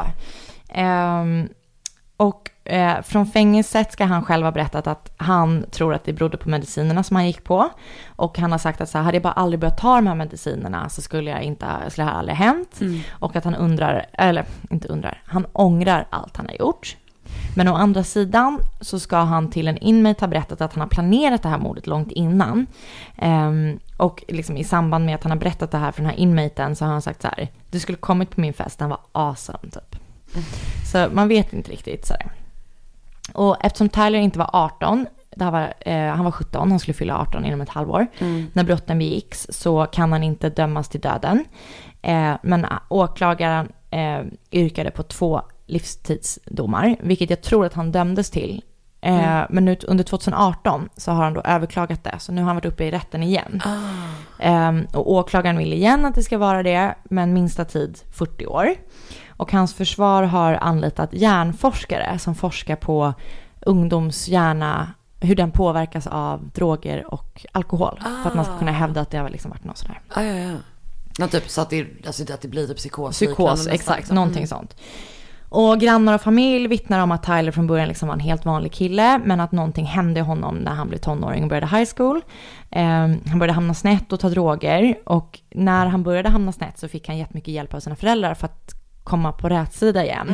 Eh, och Eh, från fängelset ska han själv ha berättat att han tror att det berodde på medicinerna som han gick på. Och han har sagt att så här, hade jag bara aldrig börjat ta de här medicinerna så skulle jag inte, skulle det aldrig hänt. Mm. Och att han undrar, eller inte undrar, han ångrar allt han har gjort. Men å andra sidan så ska han till en inmate ha berättat att han har planerat det här mordet långt innan. Um, och liksom i samband med att han har berättat det här för den här inmaten så har han sagt så här, du skulle kommit på min fest, den var awesome typ. Mm. Så man vet inte riktigt så där. Och eftersom Tyler inte var arton, det här var, eh, han var sjutton, han skulle fylla arton inom ett halvår. Mm. När brotten begicks så kan han inte dömas till döden. Eh, men åklagaren eh, yrkade på två livstidsdomar, vilket jag tror att han dömdes till. Eh, mm. Men nu, under tjugoarton så har han då överklagat det, så nu har han varit uppe i rätten igen. Ah. Eh, och åklagaren vill igen att det ska vara det, men minsta tid fyrtio år. Och hans försvar har anlitat hjärnforskare som forskar på ungdomshjärna, hur den påverkas av droger och alkohol. Ah. För att man ska kunna hävda att det har liksom varit något sådär. Ah, ja, ja. Nå, typ, så att det, alltså, att det blir typ psykos. Psykos, exakt. Liksom. Någonting mm. sånt. Och grannar och familj vittnar om att Tyler från början liksom var en helt vanlig kille, men att någonting hände honom när han blev tonåring och började high school. Eh, han började hamna snett och ta droger. Och när han började hamna snett så fick han jättemycket hjälp av sina föräldrar för att komma på rätt sida igen. Mm.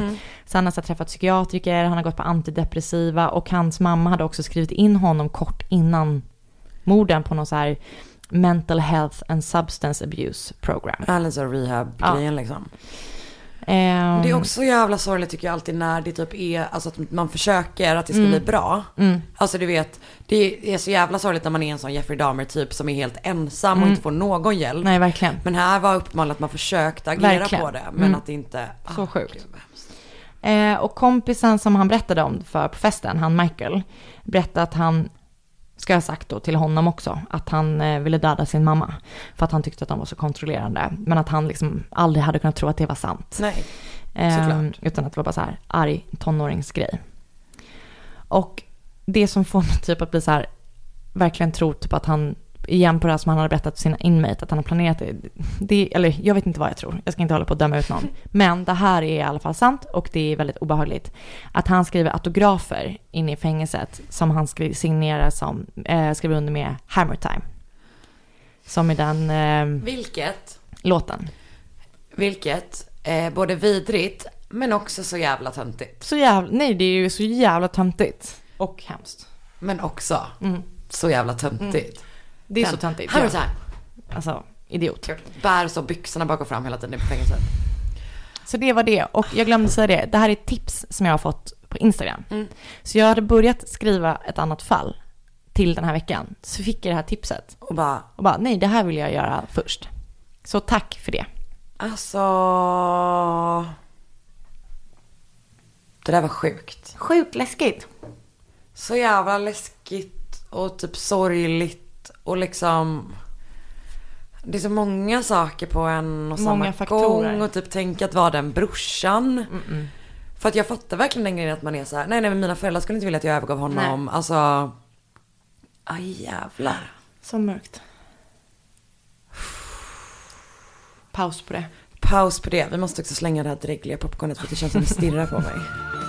Så han har så träffat psykiatriker, han har gått på antidepressiva och hans mamma hade också skrivit in honom kort innan morden på någon så här mental health and substance abuse program. Alltså rehab-grejen ja. liksom. Um, det är också jävla sorgligt tycker jag alltid när det typ är, alltså att man försöker att det ska mm, bli bra. Mm. Alltså du vet, det är så jävla sorgligt när man är en sån Jeffrey Dahmer typ som är helt ensam mm. och inte får någon hjälp. Nej, verkligen. Men här var uppenbarligen att man försökte agera verkligen. på det, men mm. att det inte... Så ah, sjukt. Eh, och kompisen som han berättade om för på festen, han Michael, berättade att han ska ha sagt då till honom också att han eh, ville döda sin mamma för att han tyckte att de var så kontrollerande, men att han liksom aldrig hade kunnat tro att det var sant. Nej, eh, utan att det var bara så här arg tonåringsgrej. Och det som får mig typ att bli så här verkligen tro typ att han igen på det här som han hade berättat för sina inmate att han har planerat det, det, eller jag vet inte vad jag tror, jag ska inte hålla på att döma ut någon, men det här är i alla fall sant och det är väldigt obehagligt att han skriver autografer inne i fängelset som han skriver, signerar som eh, skriver under med Hammer Time som är den eh, vilket låten vilket eh, både vidrigt men också så jävla töntigt så jävla, nej det är ju så jävla töntigt och hemskt men också mm. så jävla töntigt mm. Det är den, så töntigt. Hammer Time. Alltså, idiot. Bär så byxorna bak och fram hela tiden på fängelset. Så det var det. Och jag glömde säga det. Det här är ett tips som jag har fått på Instagram. Mm. Så jag hade börjat skriva ett annat fall till den här veckan. Så fick jag det här tipset. Och bara, och bara nej, det här vill jag göra först. Så tack för det. Alltså... Det där var sjukt. Sjukt läskigt. Så jävla läskigt och typ sorgligt. Och liksom det är så många saker på en och många samma faktorer. gång och typ tänka att vara den brorsan. Mm-mm. För att jag fattar verkligen den grejen att man är så här, nej nej men mina föräldrar skulle inte vilja att jag övergav honom. Nej. Alltså aj jävlar. Så mörkt. Paus på det. Paus på det. Vi måste också slänga det här drägliga popcornet för att det känns som det stirrar på mig.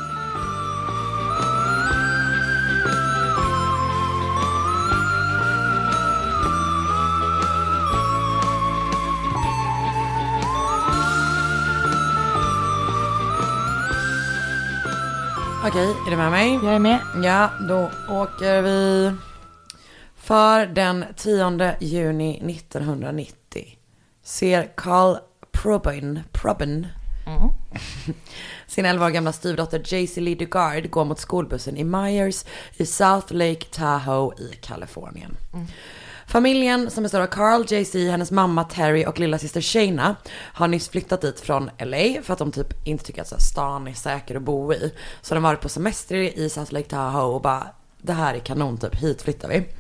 Okej, är du med mig? Jag är med. Ja, då åker vi. För den tionde juni nittonhundranittio ser Carl Probyn, Probyn mm. sin elva år gamla styvdotter Jaycee Lee Dugard gå mot skolbussen i Myers i South Lake Tahoe i Kalifornien. Mm. Familjen som består av Carl, Jaycee, hennes mamma Terry och lilla syster Shayna har nyss flyttat dit från L A för att de typ inte tycker att så här, stan är säker att bo i. Så de har varit på semester i South Lake Tahoe och bara, det här är kanon typ, hit flyttar vi.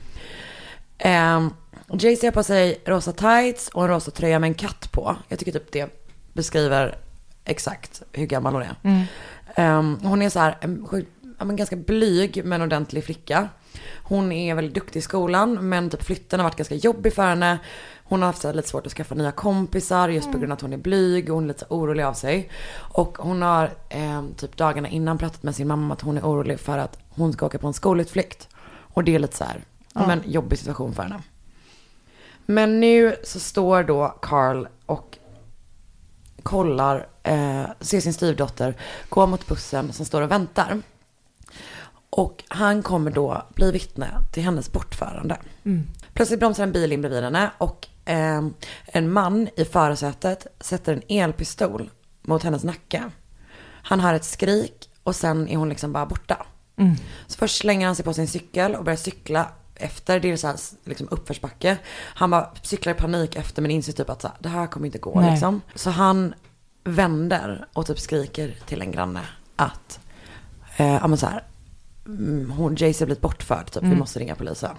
Um, Jaycee har på sig rosa tights och en rosa tröja med en katt på. Jag tycker typ det beskriver exakt hur gammal hon är. Mm. Um, hon är så här en, en ganska blyg men ordentlig flicka. Hon är väldigt duktig i skolan, men typ flytten har varit ganska jobbig för henne. Hon har haft så lite svårt att skaffa nya kompisar just på grund av att hon är blyg och hon är lite orolig av sig. Och hon har eh, typ dagarna innan pratat med sin mamma att hon är orolig för att hon ska åka på en skolutflykt. Och det är lite så här, ja. men jobbig situation för henne. Men nu så står då Carl och kollar, eh, ser sin styvdotter gå mot bussen som står och väntar. Och han kommer då bli vittne till hennes bortförande. Mm. Plötsligt bromsar en bil in bredvid henne och eh, en man i förarsätet sätter en elpistol mot hennes nacke. Han hör ett skrik och sen är hon liksom bara borta. Mm. Så först slänger han sig på sin cykel och börjar cykla efter. Det är så här liksom uppförsbacke. Han bara cyklar i panik efter men inser typ att så här, det här kommer inte gå. Liksom. Så han vänder och typ skriker till en granne att eh, ja men så här, hon, Jaycee har blivit bortförd typ, mm. vi måste ringa polisen.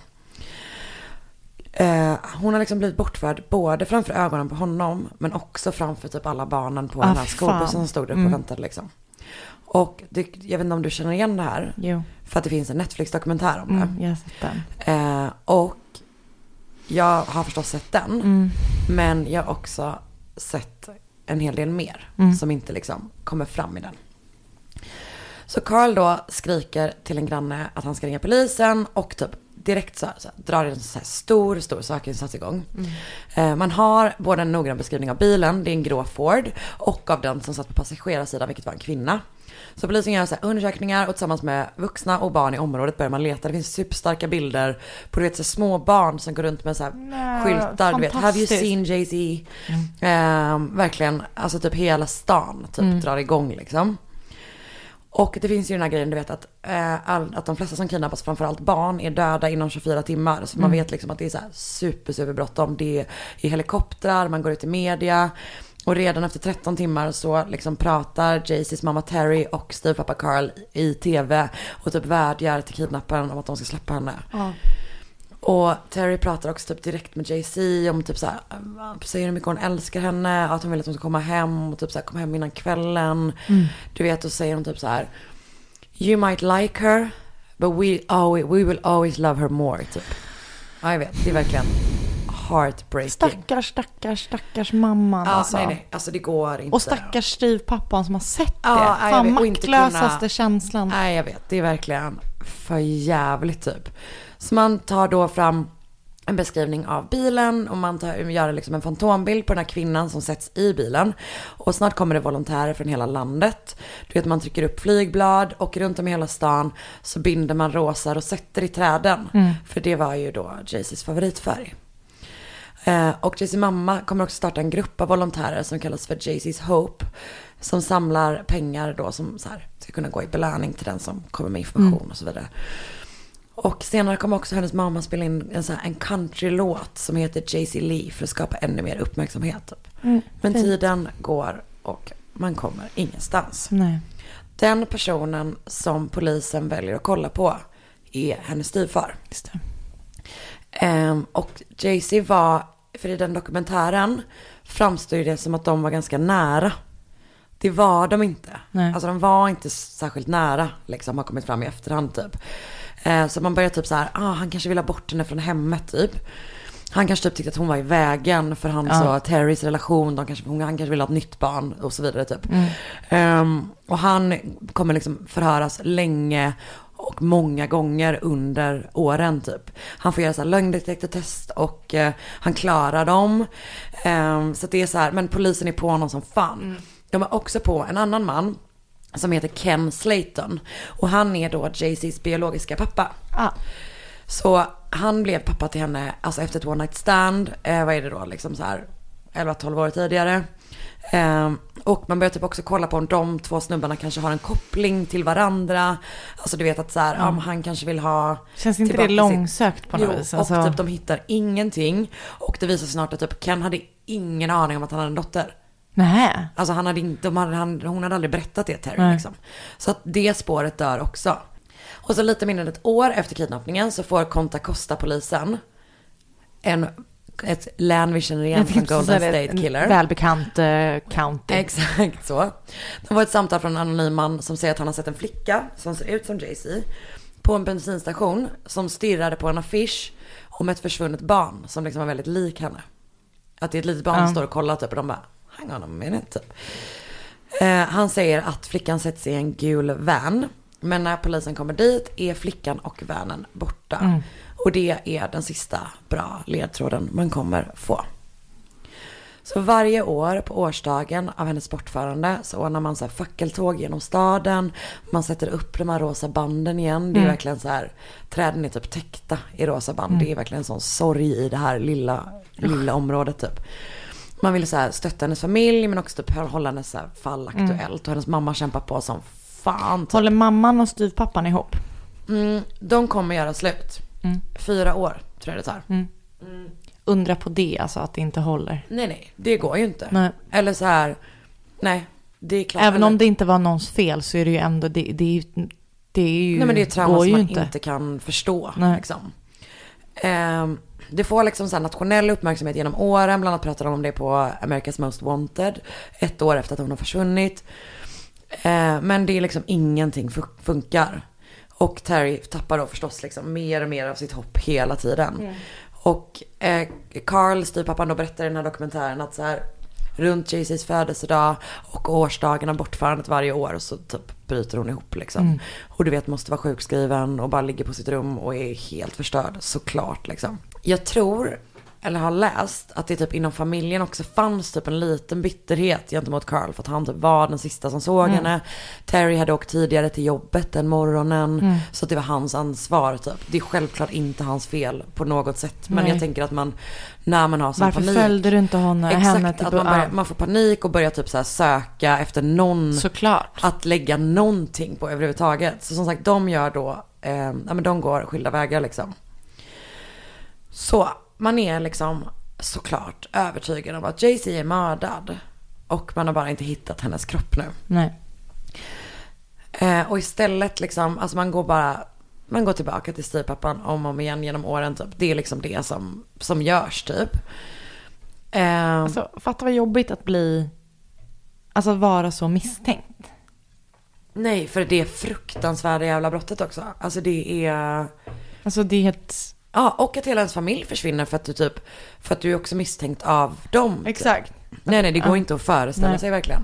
Eh, hon har liksom blivit bortförd både framför ögonen på honom men också framför typ alla barnen på ah, den här skolbussen som stod där mm. och väntade liksom. Och det, jag vet inte om du känner igen det här. Jo. För att det finns en Netflix-dokumentär om det. Mm, jag har sett den. Eh, och jag har förstås sett den. Mm. Men jag har också sett en hel del mer mm. som inte liksom kommer fram i den. Så Carl då skriker till en granne att han ska ringa polisen och typ direkt så, här, så här, drar en så här stor, stor sökinsats igång. Mm. Eh, man har både en noggrann beskrivning av bilen, det är en grå Ford, och av den som satt på passagerarsidan, vilket var en kvinna. Så polisen gör så här undersökningar och tillsammans med vuxna och barn i området börjar man leta. Det finns superstarka bilder på, du vet, så små barn som går runt med så här Nej, skyltar. Du vet, have you seen Jay-Z? Mm. Eh, verkligen, alltså typ hela stan typ mm. drar igång liksom. Och det finns ju den här grejen, du vet, att, eh, all, att de flesta som kidnappas, framförallt barn, är döda inom tjugofyra timmar. Så mm. man vet liksom att det är så här super, super bråttom. Det är i helikoptrar, man går ut i media. Och redan efter tretton timmar så liksom pratar Jay-Z's mamma Terry och styvpappa Carl i tv och typ vädjar till kidnapparen om att de ska släppa henne. Mm. Och Terry pratar också typ direkt med Jay-Z om typ så här, säger hur mycket hon älskar henne, att hon vill att hon ska komma hem och typ så här, komma hem innan kvällen. Mm. Du vet, och säger hon typ så här: you might like her, but we, always, we will always love her more, typ. Ja, jag vet, det är verkligen heartbreaking. Stackars, stackars, stackars mamman. Ja, alltså. nej, nej, alltså det går inte. Och stackars styvpappan som har sett det. Ja, fan, maktlösaste kunna... känslan. Nej, jag vet, det är verkligen för jävligt typ. Så man tar då fram en beskrivning av bilen och man tar, gör liksom en fantombild på den här kvinnan som sätts i bilen. Och snart kommer det volontärer från hela landet. Du vet, man trycker upp flygblad och runt om i hela stan så binder man rosa rosetter i träden. Mm. För det var ju då Jay-Z's favoritfärg. Eh, och Jay-Z's mamma kommer också starta en grupp av volontärer som kallas för Jay-Z's Hope. Som samlar pengar då som så här, ska kunna gå i belöning till den som kommer med information mm. och så vidare. Och senare kommer också hennes mamma spela in en, så här, en countrylåt som heter Jay-Z Lee för att skapa ännu mer uppmärksamhet. Typ. Mm, Men fint. Tiden går och man kommer ingenstans. Nej. Den personen som polisen väljer att kolla på är hennes styvfar. Just det. Um, och Jay-Z var, för i den dokumentären framstod det som att de var ganska nära. Det var de inte. Nej. Alltså de var inte särskilt nära, liksom, har kommit fram i efterhand typ. Uh, så man börjar typ så här, ah, han kanske vill ha bort henne från hemmet typ. Han kanske typ tyckte att hon var i vägen för hans ja. och Terrys relation. De kanske, han kanske vill ha ett nytt barn och så vidare typ. Mm. Um, och han kommer liksom förhöras länge och många gånger under åren typ. Han får göra så här lögndetektortest och uh, han klarar dem. Um, så det är så här, men polisen är på honom som fan. Mm. De är också på en annan man som heter Ken Slayton. Och han är då Jay-Z's biologiska pappa. Ah. Så han blev pappa till henne alltså efter ett one night stand. Eh, vad är det då? Liksom så här elva tolv år tidigare. Eh, och man börjar typ också kolla på om de två snubbarna kanske har en koppling till varandra. Alltså du vet att så här, mm. om han kanske vill ha... Känns inte det långsökt på något jo, vis? Alltså... Och typ de hittar ingenting. Och det visar sig snart att typ Ken hade ingen aning om att han hade en dotter. Nej. Alltså han hade inte, de hade, han, hon hade aldrig berättat det till Terry liksom. Så att det spåret dör också. Och så lite mindre än ett år efter kidnappningen så får Contra Costa-polisen en, ett län vi känner igen från Golden State Killer. Välbekant uh, county. Exakt så. Det var ett samtal från en anonym man som säger att han har sett en flicka som ser ut som Jay-Z på en bensinstation som stirrade på en affisch om ett försvunnet barn som liksom var väldigt lik henne. Att det är ett litet barn som mm. står och kollar typ och de bara, hang on a minute typ. Uh, han säger att flickan sätts i en gul van. Men när polisen kommer dit är flickan och vanen borta. Mm. Och det är den sista bra ledtråden man kommer få. Så varje år på årsdagen av hennes bortförande så ordnar man så här fackeltåg genom staden. Man sätter upp de här rosa banden igen. Det är mm. verkligen så här, träden är typ täckta i rosa band. Mm. Det är verkligen en sån sorg i det här lilla, lilla området typ. Man vill så här stötta hennes familj men också typ hålla hennes så här fall aktuellt. Mm. Och hennes mamma kämpar på som fan. Typ. Håller mamman och styvpappan ihop? Mm, de kommer göra slut. Mm. Fyra år tror jag det tar. Mm. Mm. Undra på det, alltså att det inte håller. Nej, nej. Det går ju inte. Nej. Eller så här, nej. Det är klart. Även eller... om det inte var någons fel så är det ju ändå, det, det, är, ju, det är ju... Nej, men det är ett trauma som man inte. inte kan förstå. Liksom. Um, det får liksom så här nationell uppmärksamhet genom åren. Bland annat pratar de om det på America's Most Wanted. Ett år efter att hon har försvunnit. Uh, men det är liksom ingenting funkar. Och Terry tappar då förstås liksom mer och mer av sitt hopp hela tiden. Mm. Och eh, Carl, styvpappan, då berättar i den här dokumentären att så här, runt Jay-Z's födelsedag och årsdagen av bortförandet varje år, och så typ bryter hon ihop liksom. Mm. Och du vet, måste vara sjukskriven och bara ligger på sitt rum och är helt förstörd, såklart liksom. Jag tror, eller har läst, att det typ inom familjen också fanns typ en liten bitterhet gentemot Carl, för att han typ var den sista som såg mm. henne. Terry hade åkt tidigare till jobbet den morgonen, mm. så att det var hans ansvar typ. Det är självklart inte hans fel på något sätt, men Nej. jag tänker att man, när man har sån Varför panik. Varför följde du inte hon, exakt, henne till att man, börjar, man får panik och börjar typ så här söka efter någon, såklart, att lägga någonting på överhuvudtaget. Så som sagt, de gör då, eh, ja men de går skilda vägar liksom. Så man är liksom såklart övertygad om att Jay-Z är mördad. Och man har bara inte hittat hennes kropp nu. Nej. Eh, och istället liksom, alltså man går bara, man går tillbaka till styvpappan om och om igen genom åren typ. Det är liksom det som, som görs typ. Eh, alltså, fatta vad jobbigt att bli, alltså vara så misstänkt. Nej, för det är fruktansvärda jävla brottet också. Alltså det är... Alltså det är helt... Ja, och att hela ens familj försvinner för att du typ, för att du är också misstänkt av dem. Exakt. Nej, nej, det går ja. inte att föreställa nej. sig verkligen.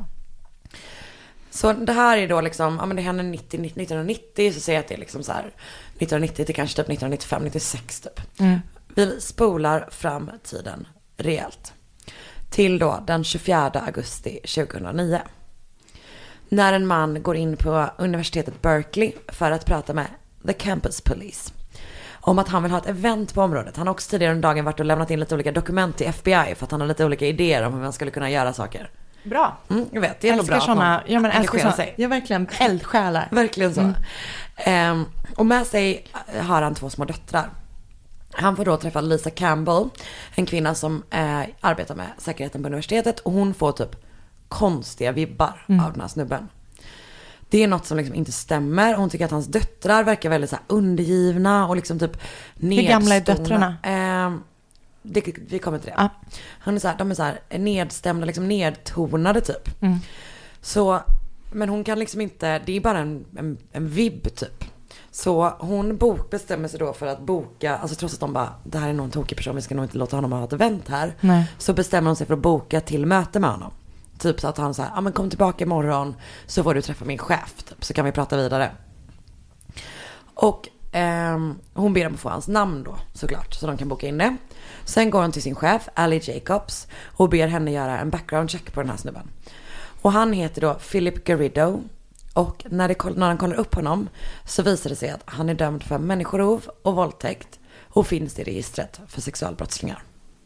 Så det här är då liksom, ja men det händer nittio, nittonhundranittio, så säger jag att det är liksom så här nittonhundranittio till kanske typ nittonhundranittiofem, nittiosex typ. Mm. Vi spolar fram tiden rejält. Till då den tjugofjärde augusti tjugohundranio. När en man går in på universitetet Berkeley för att prata med The Campus Police om att han vill ha ett event på området. Han har också tidigare under dagen varit och lämnat in lite olika dokument till F B I för att han har lite olika idéer om hur man skulle kunna göra saker. Bra. Mm, jag vet, det är nog bra. Såna, ja, men älskar såna. Sig. Jag verkligen eldsjälar. Verkligen så. Mm. Um, och med sig har han två små döttrar. Han får då träffa Lisa Campbell, en kvinna som eh, arbetar med säkerheten på universitetet. Och hon får typ konstiga vibbar mm. av den här snubben. Det är något som liksom inte stämmer. Hon tycker att hans döttrar verkar väldigt så här undergivna och liksom typ nedstående. Hur gamla är döttrarna? Eh, det, vi kommer till det. Ah. Han är så här, de är så här nedstämda, liksom nedtonade typ. Mm. Så, men hon kan liksom inte, det är bara en, en, en vibb typ. Så hon bok, bestämmer sig då för att boka, alltså trots att de bara, det här är någon tokig person, vi ska nog inte låta honom ha ett event här. Nej. Så bestämmer hon sig för att boka till möte med honom. Typ så att han säger, ja men kom tillbaka imorgon så får du träffa min chef typ, så kan vi prata vidare. Och eh, hon ber dem att få hans namn då såklart, så de kan boka in det. Sen går hon till sin chef, Allie Jacobs, och ber henne göra en background check på den här snubben. Och han heter då Philip Garrido. Och när, det, när han kollar upp honom så visar det sig att han är dömd för människorov och våldtäkt och finns i registret för sexualbrottslingar.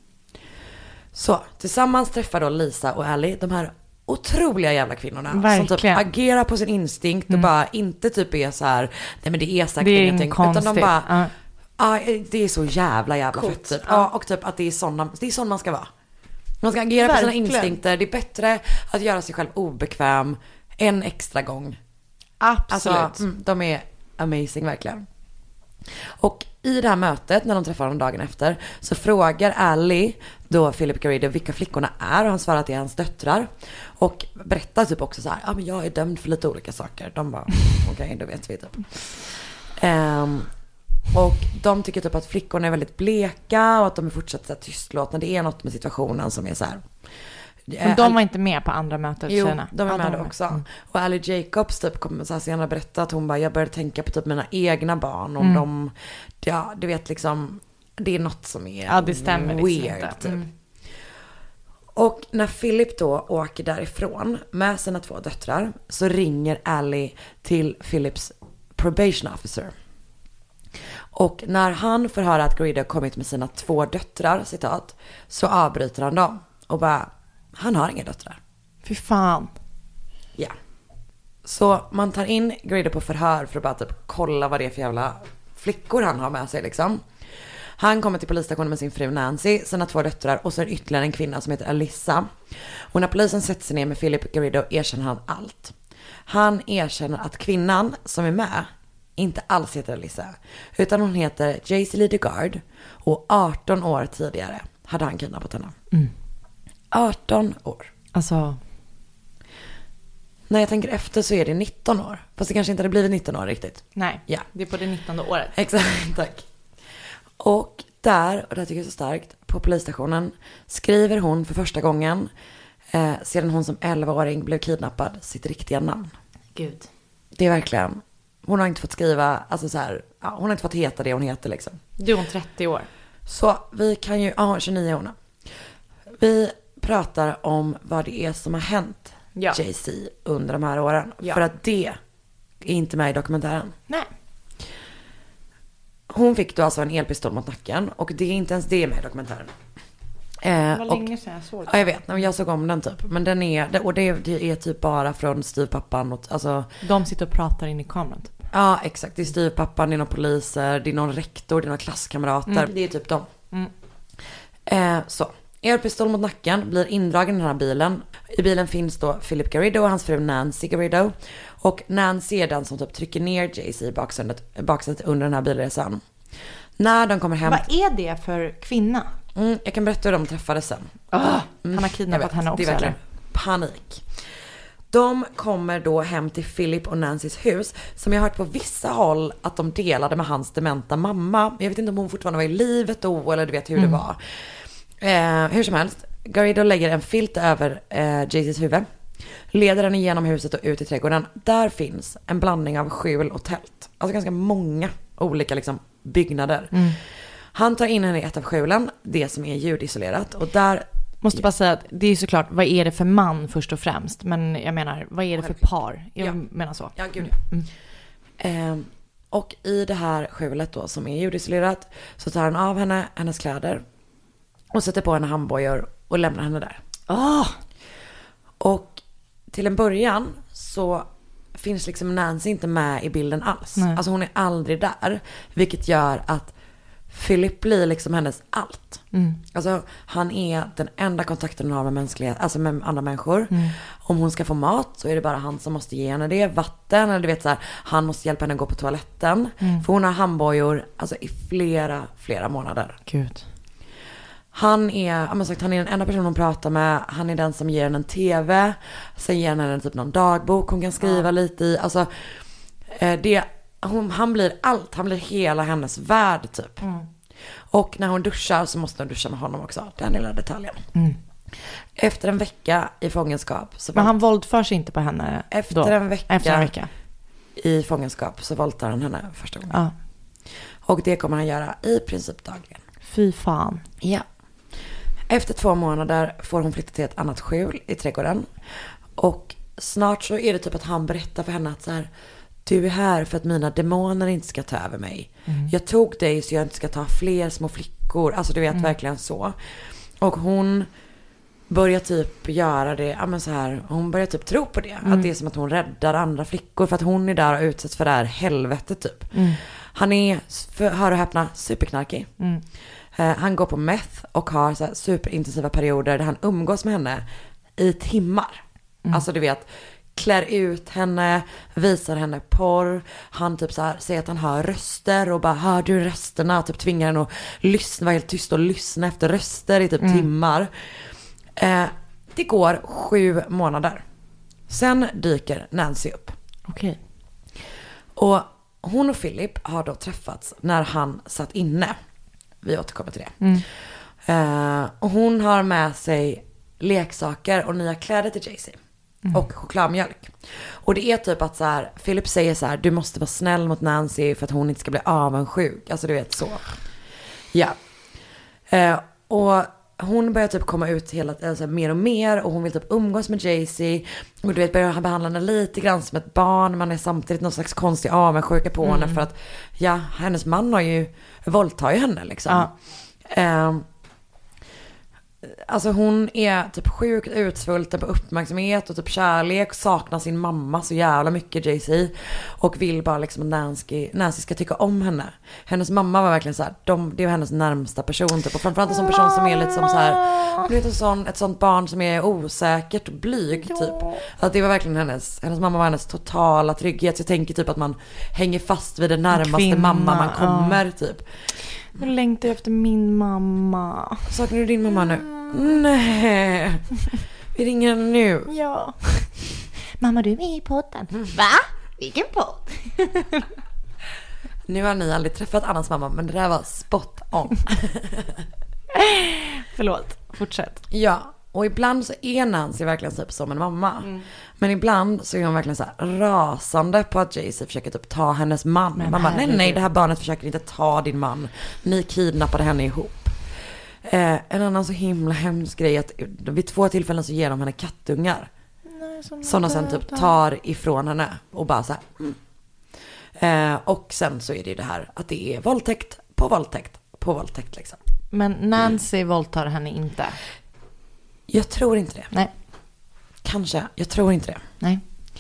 Så tillsammans träffar då Lisa och Allie de här otroliga jävla kvinnorna. Verkligen. Som typ agerar på sin instinkt och mm. bara inte typ är så här, nej men det är säkert det är ingenting. konstigt. Utan de bara, ja. ah, det är så jävla jävla fett typ. Ja. Och typ att det är sån, det är sån man ska vara. Man ska agera Verkligen. på sina instinkter. Det är bättre att göra sig själv obekväm en extra gång. Absolut. Alltså, mm, de är amazing verkligen. Och i det här mötet när de träffar honom dagen efter så frågar Allie då Philip Garrido vilka flickorna är, och han svarar att det är hans döttrar. Och berättar typ också så här, ja men jag är dömd för lite olika saker. De bara, okej, okay, då vet vi typ. Um, och de tycker typ att flickorna är väldigt bleka och att de är fortsatt så här tystlåtna. Det är något med situationen som är så här. Men de var inte med på andra mötet? Jo, tjejerna. de var med, ja, med de också. Mm. Och Allie Jacobs typ kommer så här senare berätta att hon bara, jag började tänka på typ mina egna barn. Och mm. de, ja, du vet liksom, det är något som är ja, det stämmer weird liksom typ. Mm. Och när Philip då åker därifrån med sina två döttrar så ringer Allie till Philips probation officer. Och när han får höra att Garrido kommit med sina två döttrar, citat, så avbryter han dem och bara, han har inga döttrar. Fy fan. Ja. Så man tar in Garrido på förhör för att bara typ kolla vad det är för jävla flickor han har med sig liksom. Han kommer till polisstationen med sin fru Nancy, sina två döttrar och så är det ytterligare en kvinna som heter Alyssa. Och när polisen sätter sig ner med Philip Garrido erkänner han allt. Han erkänner att kvinnan som är med inte alls heter Alyssa, utan hon heter Jaycee Lee DeGard, och arton år tidigare hade han kidnappat henne. Mm. arton år. Alltså, när jag tänker efter så är det nitton år. Fast det kanske inte hade blivit nitton år riktigt. Nej, ja. Det är på det nittonde året. Exakt, tack. Och där, och det tycker jag är så starkt, på polisstationen skriver hon för första gången Eh, sedan hon som elvaåring blev kidnappad sitt riktiga namn. Gud. Det är verkligen, hon har inte fått skriva, alltså så här, ja, hon har inte fått heta det hon heter liksom. Du är hon trettio år. Så vi kan ju, ja tjugonio år. Vi pratar om vad det är som har hänt ja. Jay-Z under de här åren. Ja. För att det är inte med i dokumentären. Nej. Hon fick då alltså en elpistol mot nacken. Och det är inte ens det med i dokumentären. Eh, det var och, länge sedan jag såg det. Ja, jag vet. Jag såg om den typ. Men den är, och det, det är typ bara från styvpappan. Och, alltså, de sitter och pratar in i kameran typ. Ja, exakt. Det är styvpappan, det är några poliser, det är någon rektor, det är några klasskamrater. Mm. Det är typ dem. Mm. Eh, så. Elpistol mot nacken, blir indragen i den här bilen. I bilen finns då Philip Garrido och hans fru Nancy Garrido. Och Nancy är den som typ trycker ner Jay-Z i baksätet, baksätet under den här bilresan. När de kommer hem... Vad är det för kvinna? Mm, jag kan berätta hur de träffades sen. Oh, mm, han har kidnappat henne också. Det är verkligen panik. De kommer då hem till Philip och Nancys hus, som jag har hört på vissa håll att de delade med hans dementa mamma. Jag vet inte om hon fortfarande var i livet då, eller du vet hur mm. det var. Eh, hur som helst, Garrido lägger en filt över eh, Jay-Z's huvud, leder den igenom huset och ut i trädgården. Där finns en blandning av skjul och tält. Alltså ganska många olika liksom, byggnader. Mm. Han tar in henne i ett av skjulen, det som är ljudisolerat. Och där... Måste bara säga att det är såklart, vad är det för man först och främst? Men jag menar, vad är det för par? Jag ja. menar så. Ja, gud ja. Mm. Eh, och i det här skjulet då, som är ljudisolerat, så tar han av henne hennes kläder och sätter på henne handbojor och lämnar henne där. Oh. Och till en början så finns liksom Nancy inte med i bilden alls. Nej. Alltså hon är aldrig där. Vilket gör att Philip blir liksom hennes allt. Mm. Alltså han är den enda kontakten hon har med mänsklighet, alltså med andra människor. Mm. Om hon ska få mat så är det bara han som måste ge henne det. Vatten, eller du vet så här, han måste hjälpa henne gå på toaletten. Mm. För hon har handbojor alltså i flera, flera månader. Gud. Han är, jag sagt, han är den enda personen hon pratar med. Han är den som ger henne en tv. Sen ger henne typ någon dagbok hon kan skriva ja. lite i. Alltså, det, hon, han blir allt. Han blir hela hennes värld typ. Mm. Och när hon duschar så måste hon duscha med honom också. Den lilla detaljen. Mm. Efter en vecka i fångenskap. Så Men han våldför sig inte på henne efter då? En vecka, efter en vecka i fångenskap så våldtar han henne första gången. Ja. Och det kommer han göra i princip dagligen. Fy fan. Ja. Efter två månader får hon flytta till ett annat skjul i trädgården. Och snart så är det typ att han berättar för henne att så här, du är här för att mina demoner inte ska ta över mig. Mm. Jag tog dig så jag inte ska ta fler små flickor. Alltså du vet mm. verkligen så. Och hon börjar typ göra det, ja men så här, hon börjar typ tro på det. Mm. Att det är som att hon räddar andra flickor för att hon är där och utsätts för det här helvetet typ. Mm. Han är, för, hör och häpna, superknarkig. Mm. Uh, han går på meth och har så här superintensiva perioder där han umgås med henne i timmar. Mm. Alltså du vet, klär ut henne, visar henne porr. Han typ så här säger att han hör röster och bara, hör du rösterna? Och typ tvingar henne att lyssna, vara helt tyst och lyssna efter röster i typ mm. timmar. Uh, det går sju månader. Sen dyker Nancy upp. Okej. Okay. Och hon och Philip har då träffats när han satt inne. Vi återkommer till det. Mm. Uh, och hon har med sig leksaker och nya kläder till Jay-Z. Mm. Och chokladmjölk. Och det är typ att så här, Philip säger så här, du måste vara snäll mot Nancy för att hon inte ska bli avundsjuk. Alltså du vet så. Ja. Uh, och hon börjar typ komma ut hela, alltså, mer och mer. Och hon vill typ umgås med Jay-Z. Och du vet, börjar han behandla henne lite grann som ett barn. Man är samtidigt någon slags konstig avundsjuka på mm. henne. För att, ja, hennes man har ju, våldtar ju henne liksom. Ja. Um, Alltså hon är typ sjukt utsvulten på uppmärksamhet och typ kärlek, saknar sin mamma så jävla mycket, Jay-Z, och vill bara liksom att Nancy, Nancy ska tycka om henne. Hennes mamma var verkligen så här, de, det var hennes närmsta person typ, och framförallt en sån person som är lite som så här, du vet, en sån, ett sånt barn som är osäkert och blyg typ. Att det var verkligen hennes, hennes mamma var hennes totala trygghet. Så jag tänker typ att man hänger fast vid den närmaste kvinna, mamma man kommer ja. typ. Jag längtar efter min mamma. Saknar du din mamma nu? Mm. Nej. Vi ringer nu. Ja. Mamma, du är med i podden. Mm. Va? Vilken podd? Nu har ni aldrig träffat Annas mamma, men det där var spot on. Förlåt, fortsätt. Ja, Och ibland så är Nancy verkligen typ som en mamma. Mm. Men ibland så är hon verkligen så här rasande på att Jay-Z försöker typ ta hennes man. Men man bara, nej nej, det här barnet försöker inte ta din man. Ni kidnappade henne ihop. Eh, en annan så himla hemsk grej att vid två tillfällen så ger de henne kattungar. Nej, som de sen typ tar ifrån henne och bara så här. Mm. Eh, och sen så är det ju det här att det är våldtäkt på våldtäkt på våldtäkt liksom. Men Nancy mm. våldtar henne inte? Jag tror inte det. Nej. Kanske, jag tror inte det. Nej.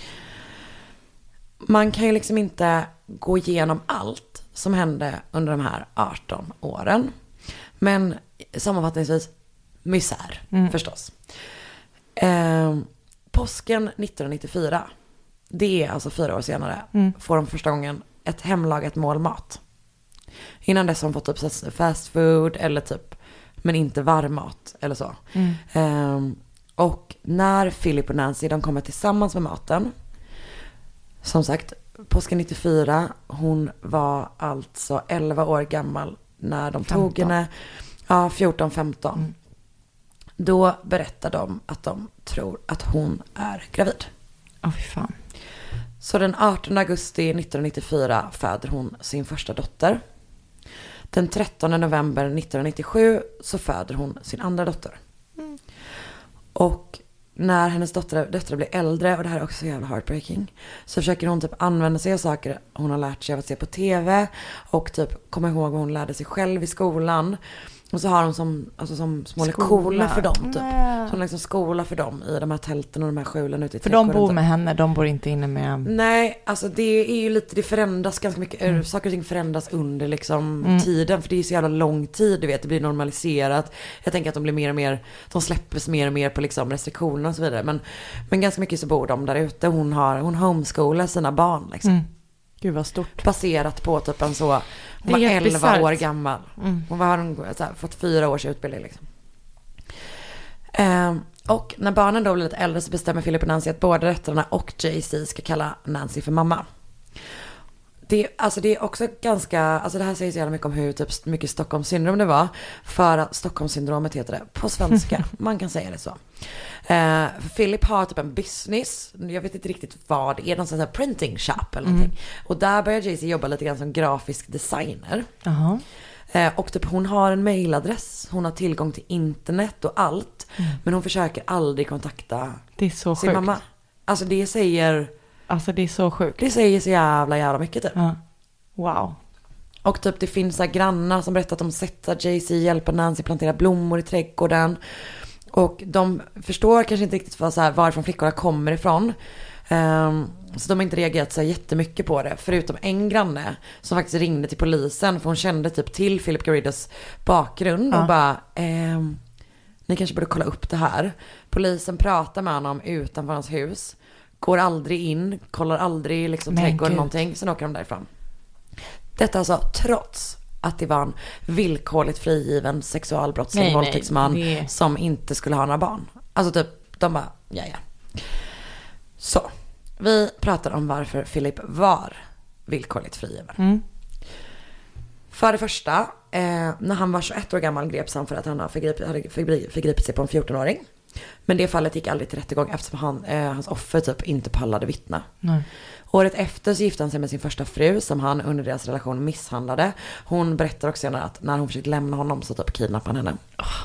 Man kan ju liksom inte gå igenom allt som hände under de här arton åren. Men sammanfattningsvis, misär mm. förstås. Eh, påsken nittonhundranittiofyra, det är alltså fyra år senare, mm. får de första gången ett hemlagat mål mat. Innan dess har de fått typ fast food eller typ, men inte varm mat eller så. Mm. Eh, och när Philip och Nancy, de kommer tillsammans med maten, som sagt, påsken nittiofyra, hon var alltså elva år gammal när de femton. Tog henne. Ja, fjorton femton. Mm. Då berättar de att de tror att hon är gravid. Åh, oh, fy fan. Så den artonde augusti nittonhundranittiofyra föder hon sin första dotter. Den trettonde november nittonhundranittiosju så föder hon sin andra dotter. Mm. Och när hennes dotter, dotter blir äldre, och det här är också så jävla heartbreaking, så försöker hon typ använda sig av saker hon har lärt sig av att se på tv och typ komma ihåg vad hon lärde sig själv i skolan. Och så har hon som, alltså som små lektioner för dem typ. Så hon liksom skola för dem i de här tälten och de här skjulen ute i för de bor typ med henne, de bor inte inne med... Nej, alltså det är ju lite, det förändras ganska mycket, mm. saker och ting förändras under liksom mm. tiden, för det är så jävla lång tid, du vet, det blir normaliserat. Jag tänker att de blir mer och mer, de släppes mer och mer på liksom restriktioner och så vidare, men, men ganska mycket så bor de där ute. Hon har, hon homeschoolar sina barn liksom. Mm. Gud vad stort. Baserat på typ en så, hon var elva bizarrt. År gammal. Mm. Hon har så här, fått fyra års utbildning liksom. Um, och när barnen då blir lite äldre så bestämmer Philip och Nancy att båda döttrarna och Jay-Z ska kalla Nancy för mamma. Det, alltså det är också ganska, alltså det här säger så jävla mycket om hur typ mycket Stockholmssyndrom det var. För att Stockholmssyndromet heter det på svenska. Man kan säga det så. Uh, för Philip har typ en business, jag vet inte riktigt vad det är, någon sån här printing shop eller någonting. Mm. Och där börjar Jay-Z jobba lite grann som grafisk designer. Uh-huh. Uh, och typ hon har en mailadress, hon har tillgång till internet och allt. Mm. Men hon försöker aldrig kontakta det är så sin sjukt. Mamma. Alltså det säger... Alltså det är så sjukt. Det säger så jävla jävla mycket typ. Uh. Wow. Och typ det finns så här grannar som berättar att de sätter Jay-Z hjälper Nancy plantera blommor i trädgården. Och de förstår kanske inte riktigt vad, så här, varifrån flickorna kommer ifrån. Um, så de har inte reagerat så jättemycket på det. Förutom en granne som faktiskt ringde till polisen. För hon kände typ till Philip Garridos bakgrund. Ja. Och bara, ehm, ni kanske borde kolla upp det här. Polisen pratar med honom utanför hans hus. Går aldrig in, kollar aldrig liksom trädgården någonting. Sen åker de därifrån. Detta alltså trots att det var en villkorligt frigiven sexualbrottsling, våldtäktsman det... som inte skulle ha några barn. Alltså typ, de bara, ja ja. Så, vi pratar om varför Philip var villkorligt frigiven. Mm. För det första, eh, när han var tjugoett år gammal greps han för att han hade förgripit, hade förgripit sig på en fjorton-åring. Men det fallet gick aldrig till rättegång eftersom han, eh, hans offer typ inte pallade vittna. Nej. Året efter så gifte han sig med sin första fru som han under deras relation misshandlade. Hon berättar också senare att när hon försökte lämna honom så typ kidnappade han henne. Oh.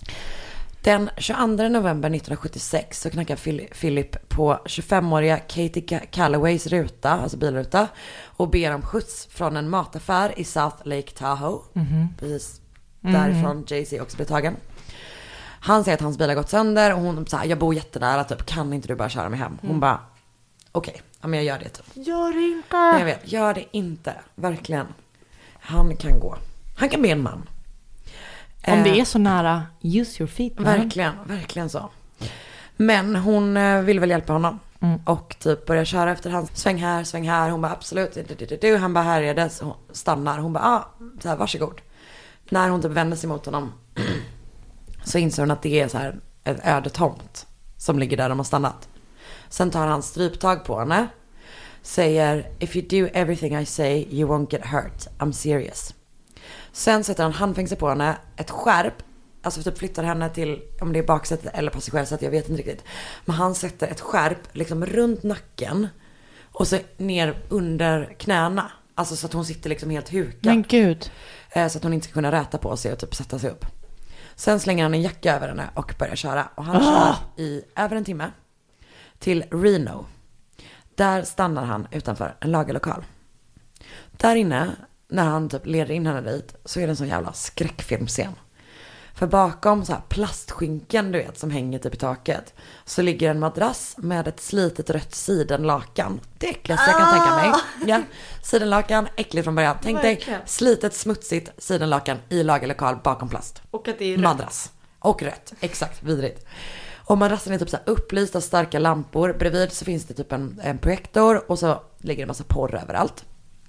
Den tjugoandra november nittonhundrasjuttiosex så knackar Philip på tjugofemåriga Katie Callaways ruta, alltså bilruta, och ber om skjuts från en mataffär i South Lake Tahoe. Mm-hmm. Precis därifrån mm-hmm. Jay-Z också blev tagen. Han säger att hans bil har gått sönder och hon säger, jag bor jättenära typ, kan inte du bara köra mig hem? Hon mm. bara, okej, okay, ja, men jag gör det typ. Gör det inte. Nej, jag vet, gör det inte, verkligen. Han kan gå. Han kan bli en man. Om det är så nära, use your feet. Man. Verkligen, verkligen så. Men hon vill väl hjälpa honom. Mm. Och typ börjar köra efter hans sväng här, sväng här. Hon bara absolut inte. Han bara härjade, så hon stannar. Hon bara, ah, så här, varsågod. När hon typ vänder sig mot honom så inser hon att det är så här ett öde tomt som ligger där de har stannat. Sen tar han stryptag på henne. Säger, if you do everything I say you won't get hurt. I'm serious. Sen sätter han handfängsel på henne, ett skärp alltså typ flyttar henne till, om det är baksätet eller passagerarsätet, jag vet inte riktigt. Men han sätter ett skärp liksom runt nacken och så ner under knäna. Alltså så att hon sitter liksom helt hukad. Men gud. Så att hon inte ska kunna räta på sig och typ sätta sig upp. Sen slänger han en jacka över henne och börjar köra. Och han Ah. kör i över en timme till Reno. Där stannar han utanför en lagerlokal. Där inne, när han typ leder in henne dit, så är det en sån jävla skräckfilmscen. För bakom så här plastskynken, du vet, som hänger typ i taket, så ligger en madrass med ett slitet rött sidenlakan. Det äckligaste jag kan tänka mig. Ja, sidenlakan, äckligt från början. Tänk dig slitet, smutsigt sidenlakan i lagerlokal bakom plast. Och att det är rött. Madrass. Och rött, exakt, vidrigt. Och madrassen är typ så här upplyst av starka lampor. Bredvid så finns det typ en, en projektor och så ligger det en massa porr överallt.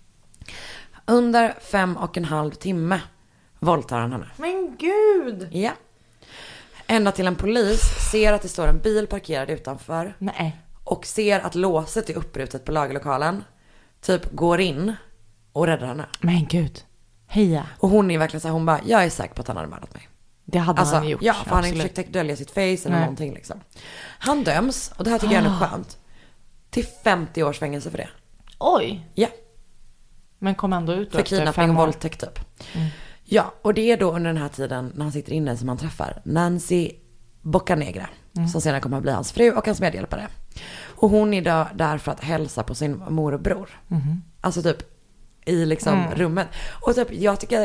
Under fem och en halv timme våldtar han henne. Men gud! Ja. Ända till en polis ser att det står en bil parkerad utanför. Nej. Och ser att låset är uppbrutet på lagerlokalen. Typ går in och räddar henne. Men gud. Heja. Och hon är verkligen så här, hon bara, jag är säker på att han hade mördat mig. Det hade Alltså, han gjort. ja, för han har inte absolut. försökt dölja sitt face eller Nej. någonting liksom. Han döms, och det här tycker jag är skönt, till femtio års fängelse för det. Oj. Ja. Men kom ändå ut då För efter kidnappning fem och år. våldtäkt typ. Mm. Ja, och det är då under den här tiden när han sitter inne som han träffar Nancy Boccanegra. Mm. Som senare kommer att bli hans fru och hans medhjälpare. Och hon är då där för att hälsa på sin mor och bror. Mm. Alltså typ i liksom mm. rummet. Och typ jag tycker,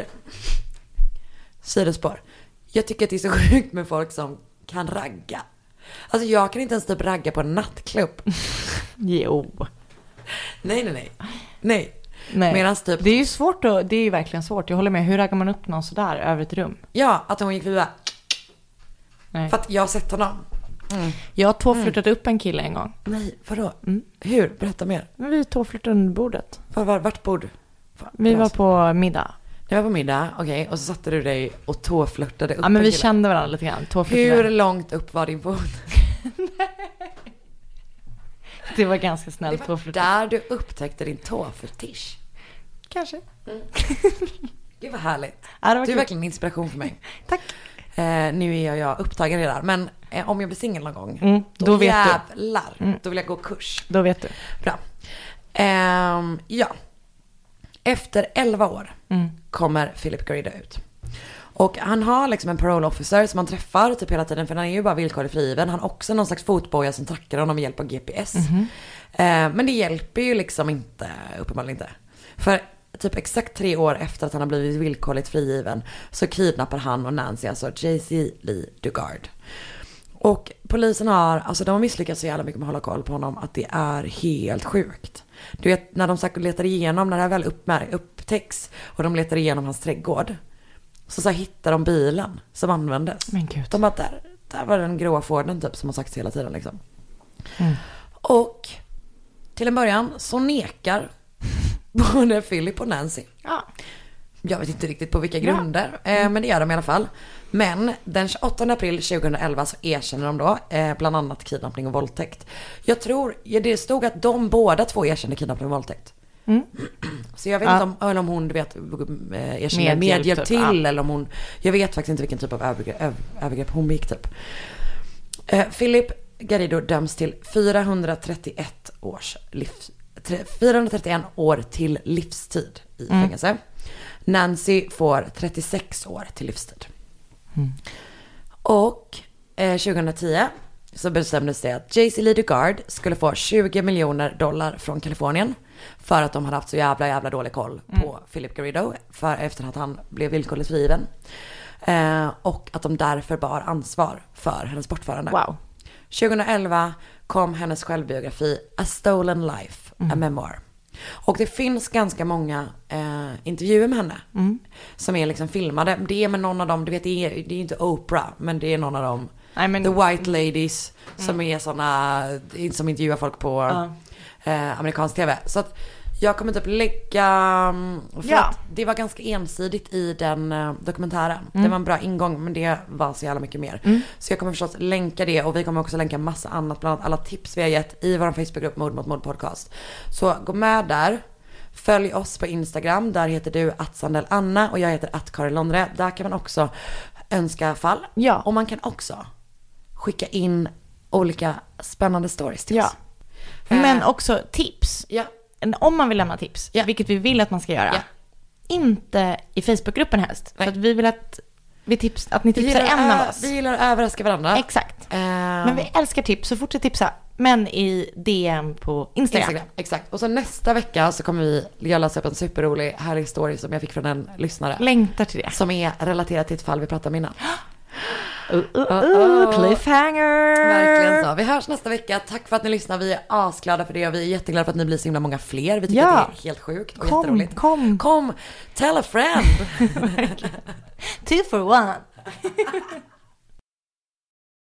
sidospår, jag tycker att det är så sjukt med folk som kan ragga. Alltså jag kan inte ens typ ragga på en nattklubb. Jo. Nej, nej, nej. Nej. Nej. Medans typ, det är ju svårt att, det är ju verkligen svårt. Jag håller med. Hur raggar man upp någon sådär över ett rum? ja, att hon gick förbi. Nej. För att jag har sett honom. Mm. Jag har tåflirtat mm. upp en kille en gång. Nej, vadå? Mm. Hur? Berätta mer. Men vi tåflirtade under bordet. Var, var, vart bord? Vi var på middag. Det var på middag, okej. Okay. Och så satte du dig och tåflirtade upp. Ja, men vi kille. kände varandra lite grann. Hur långt upp var din fot? Det var ganska snällt tåflirt. Där du upptäckte din tåfetisch. Kanske. Mm. Det var härligt. Ja, det var du är kul. verkligen en inspiration för mig. Tack. Eh, nu är jag upptagen redan. Men eh, om jag blir singel någon gång, mm, då, då vet jävlar. du. Mm. Då vill jag gå kurs. Då vet du. Bra. Eh, ja. Efter elva år mm. kommer Philip Garrido ut. Och han har liksom en parole officer som han träffar typ hela tiden. För han är ju bara villkorligt frigiven. Han har också någon slags fotboja som trackar honom med hjälp av G P S. Mm-hmm. Eh, men det hjälper ju liksom inte, uppenbarligen inte. För typ exakt tre år efter att han har blivit villkorligt frigiven så kidnappar han och Nancy, alltså J C Lee Dugard. Och polisen har, alltså de har misslyckats så jävla mycket med att hålla koll på honom att det är helt sjukt. Du vet, när de säkert letar igenom, när det här väl uppmär- upptäcks och de letar igenom hans trädgård, så, så hittar de bilen som användes. Men gud. De bara, där, där var den gråa Forden typ som har sagts hela tiden liksom. Mm. Och till en början så nekar både Philip och Nancy. Ja. Jag vet inte riktigt på vilka grunder, ja. eh, men det gör de i alla fall. Men den tjugoåttonde april tjugoelva så erkänner de då eh, bland annat kidnappning och våldtäkt. Jag tror, ja, det stod att de båda två erkände kidnappning och våldtäkt. Mm. Så jag vet ja. inte om, eller om hon, du vet, erkänner medhjälp, medhjälp typ, till ja. Eller om hon, jag vet faktiskt inte vilken typ av övergrepp, över, övergrepp hon begick typ. Eh, Philip Garrido döms till fyrahundratrettioett års livs, fyrahundratrettioett år till livstid i mm. fängelse. Nancy får trettiosex år till livstid. Mm. Och eh, tjugohundratio så bestämdes det att J C Lee Dugard skulle få tjugo miljoner dollar från Kalifornien för att de hade haft så jävla jävla dålig koll mm. på Philip Garrido för efter att han blev villkorligt frigiven. Eh, och att de därför bar ansvar för hennes bortförande. Wow. tjugoelva kom hennes självbiografi A Stolen Life, mm. a memoir. Och det finns ganska många eh, intervjuer med henne mm. som är liksom filmade. Det är med någon av dem, du vet, det är, det är inte Oprah, men det är någon av dem. I mean, The White Ladies mm. som är såna, som intervjuar folk på uh. eh, amerikansk tv. Så att jag kommer typ lägga, för ja. att det var ganska ensidigt i den uh, dokumentären. Mm. Det var en bra ingång, men det var så jävla mycket mer. Mm. Så jag kommer förstås länka det, och vi kommer också länka massa annat, bland annat alla tips vi har gett i vår Facebookgrupp Mord mot Mord podcast. Så gå med där. Följ oss på Instagram, där heter du att Sandel Anna och jag heter att Karin Londre. Där kan man också önska fall. Ja. Och man kan också skicka in olika spännande stories till Ja. oss. Men Eh, också tips. Ja. Om man vill lämna tips, Ja. vilket vi vill att man ska göra. Ja. Inte i Facebookgruppen helst. Nej. För att vi vill att, vi tips, att ni Vi tipsar gillar, en av ö- oss. vi gillar att överraska varandra. Exakt. Eh, Men vi älskar tips, så fortsätt tipsa. Men i D M på Instagram. Instagram, exakt. Och så nästa vecka så kommer vi jag läsa upp en superrolig, härlig story som jag fick från en lyssnare. Längtar till det. Som är relaterat till ett fall vi pratade om innan. Uh, uh, uh, cliffhanger! Verkligen så. Vi hörs nästa vecka. Tack för att ni lyssnar. Vi är asglada för det och vi är jätteglada för att ni blir så himla många fler. Vi tycker Ja. att det är helt sjukt och Kom, jätteroligt. kom. Kom, tell a friend. Two for one.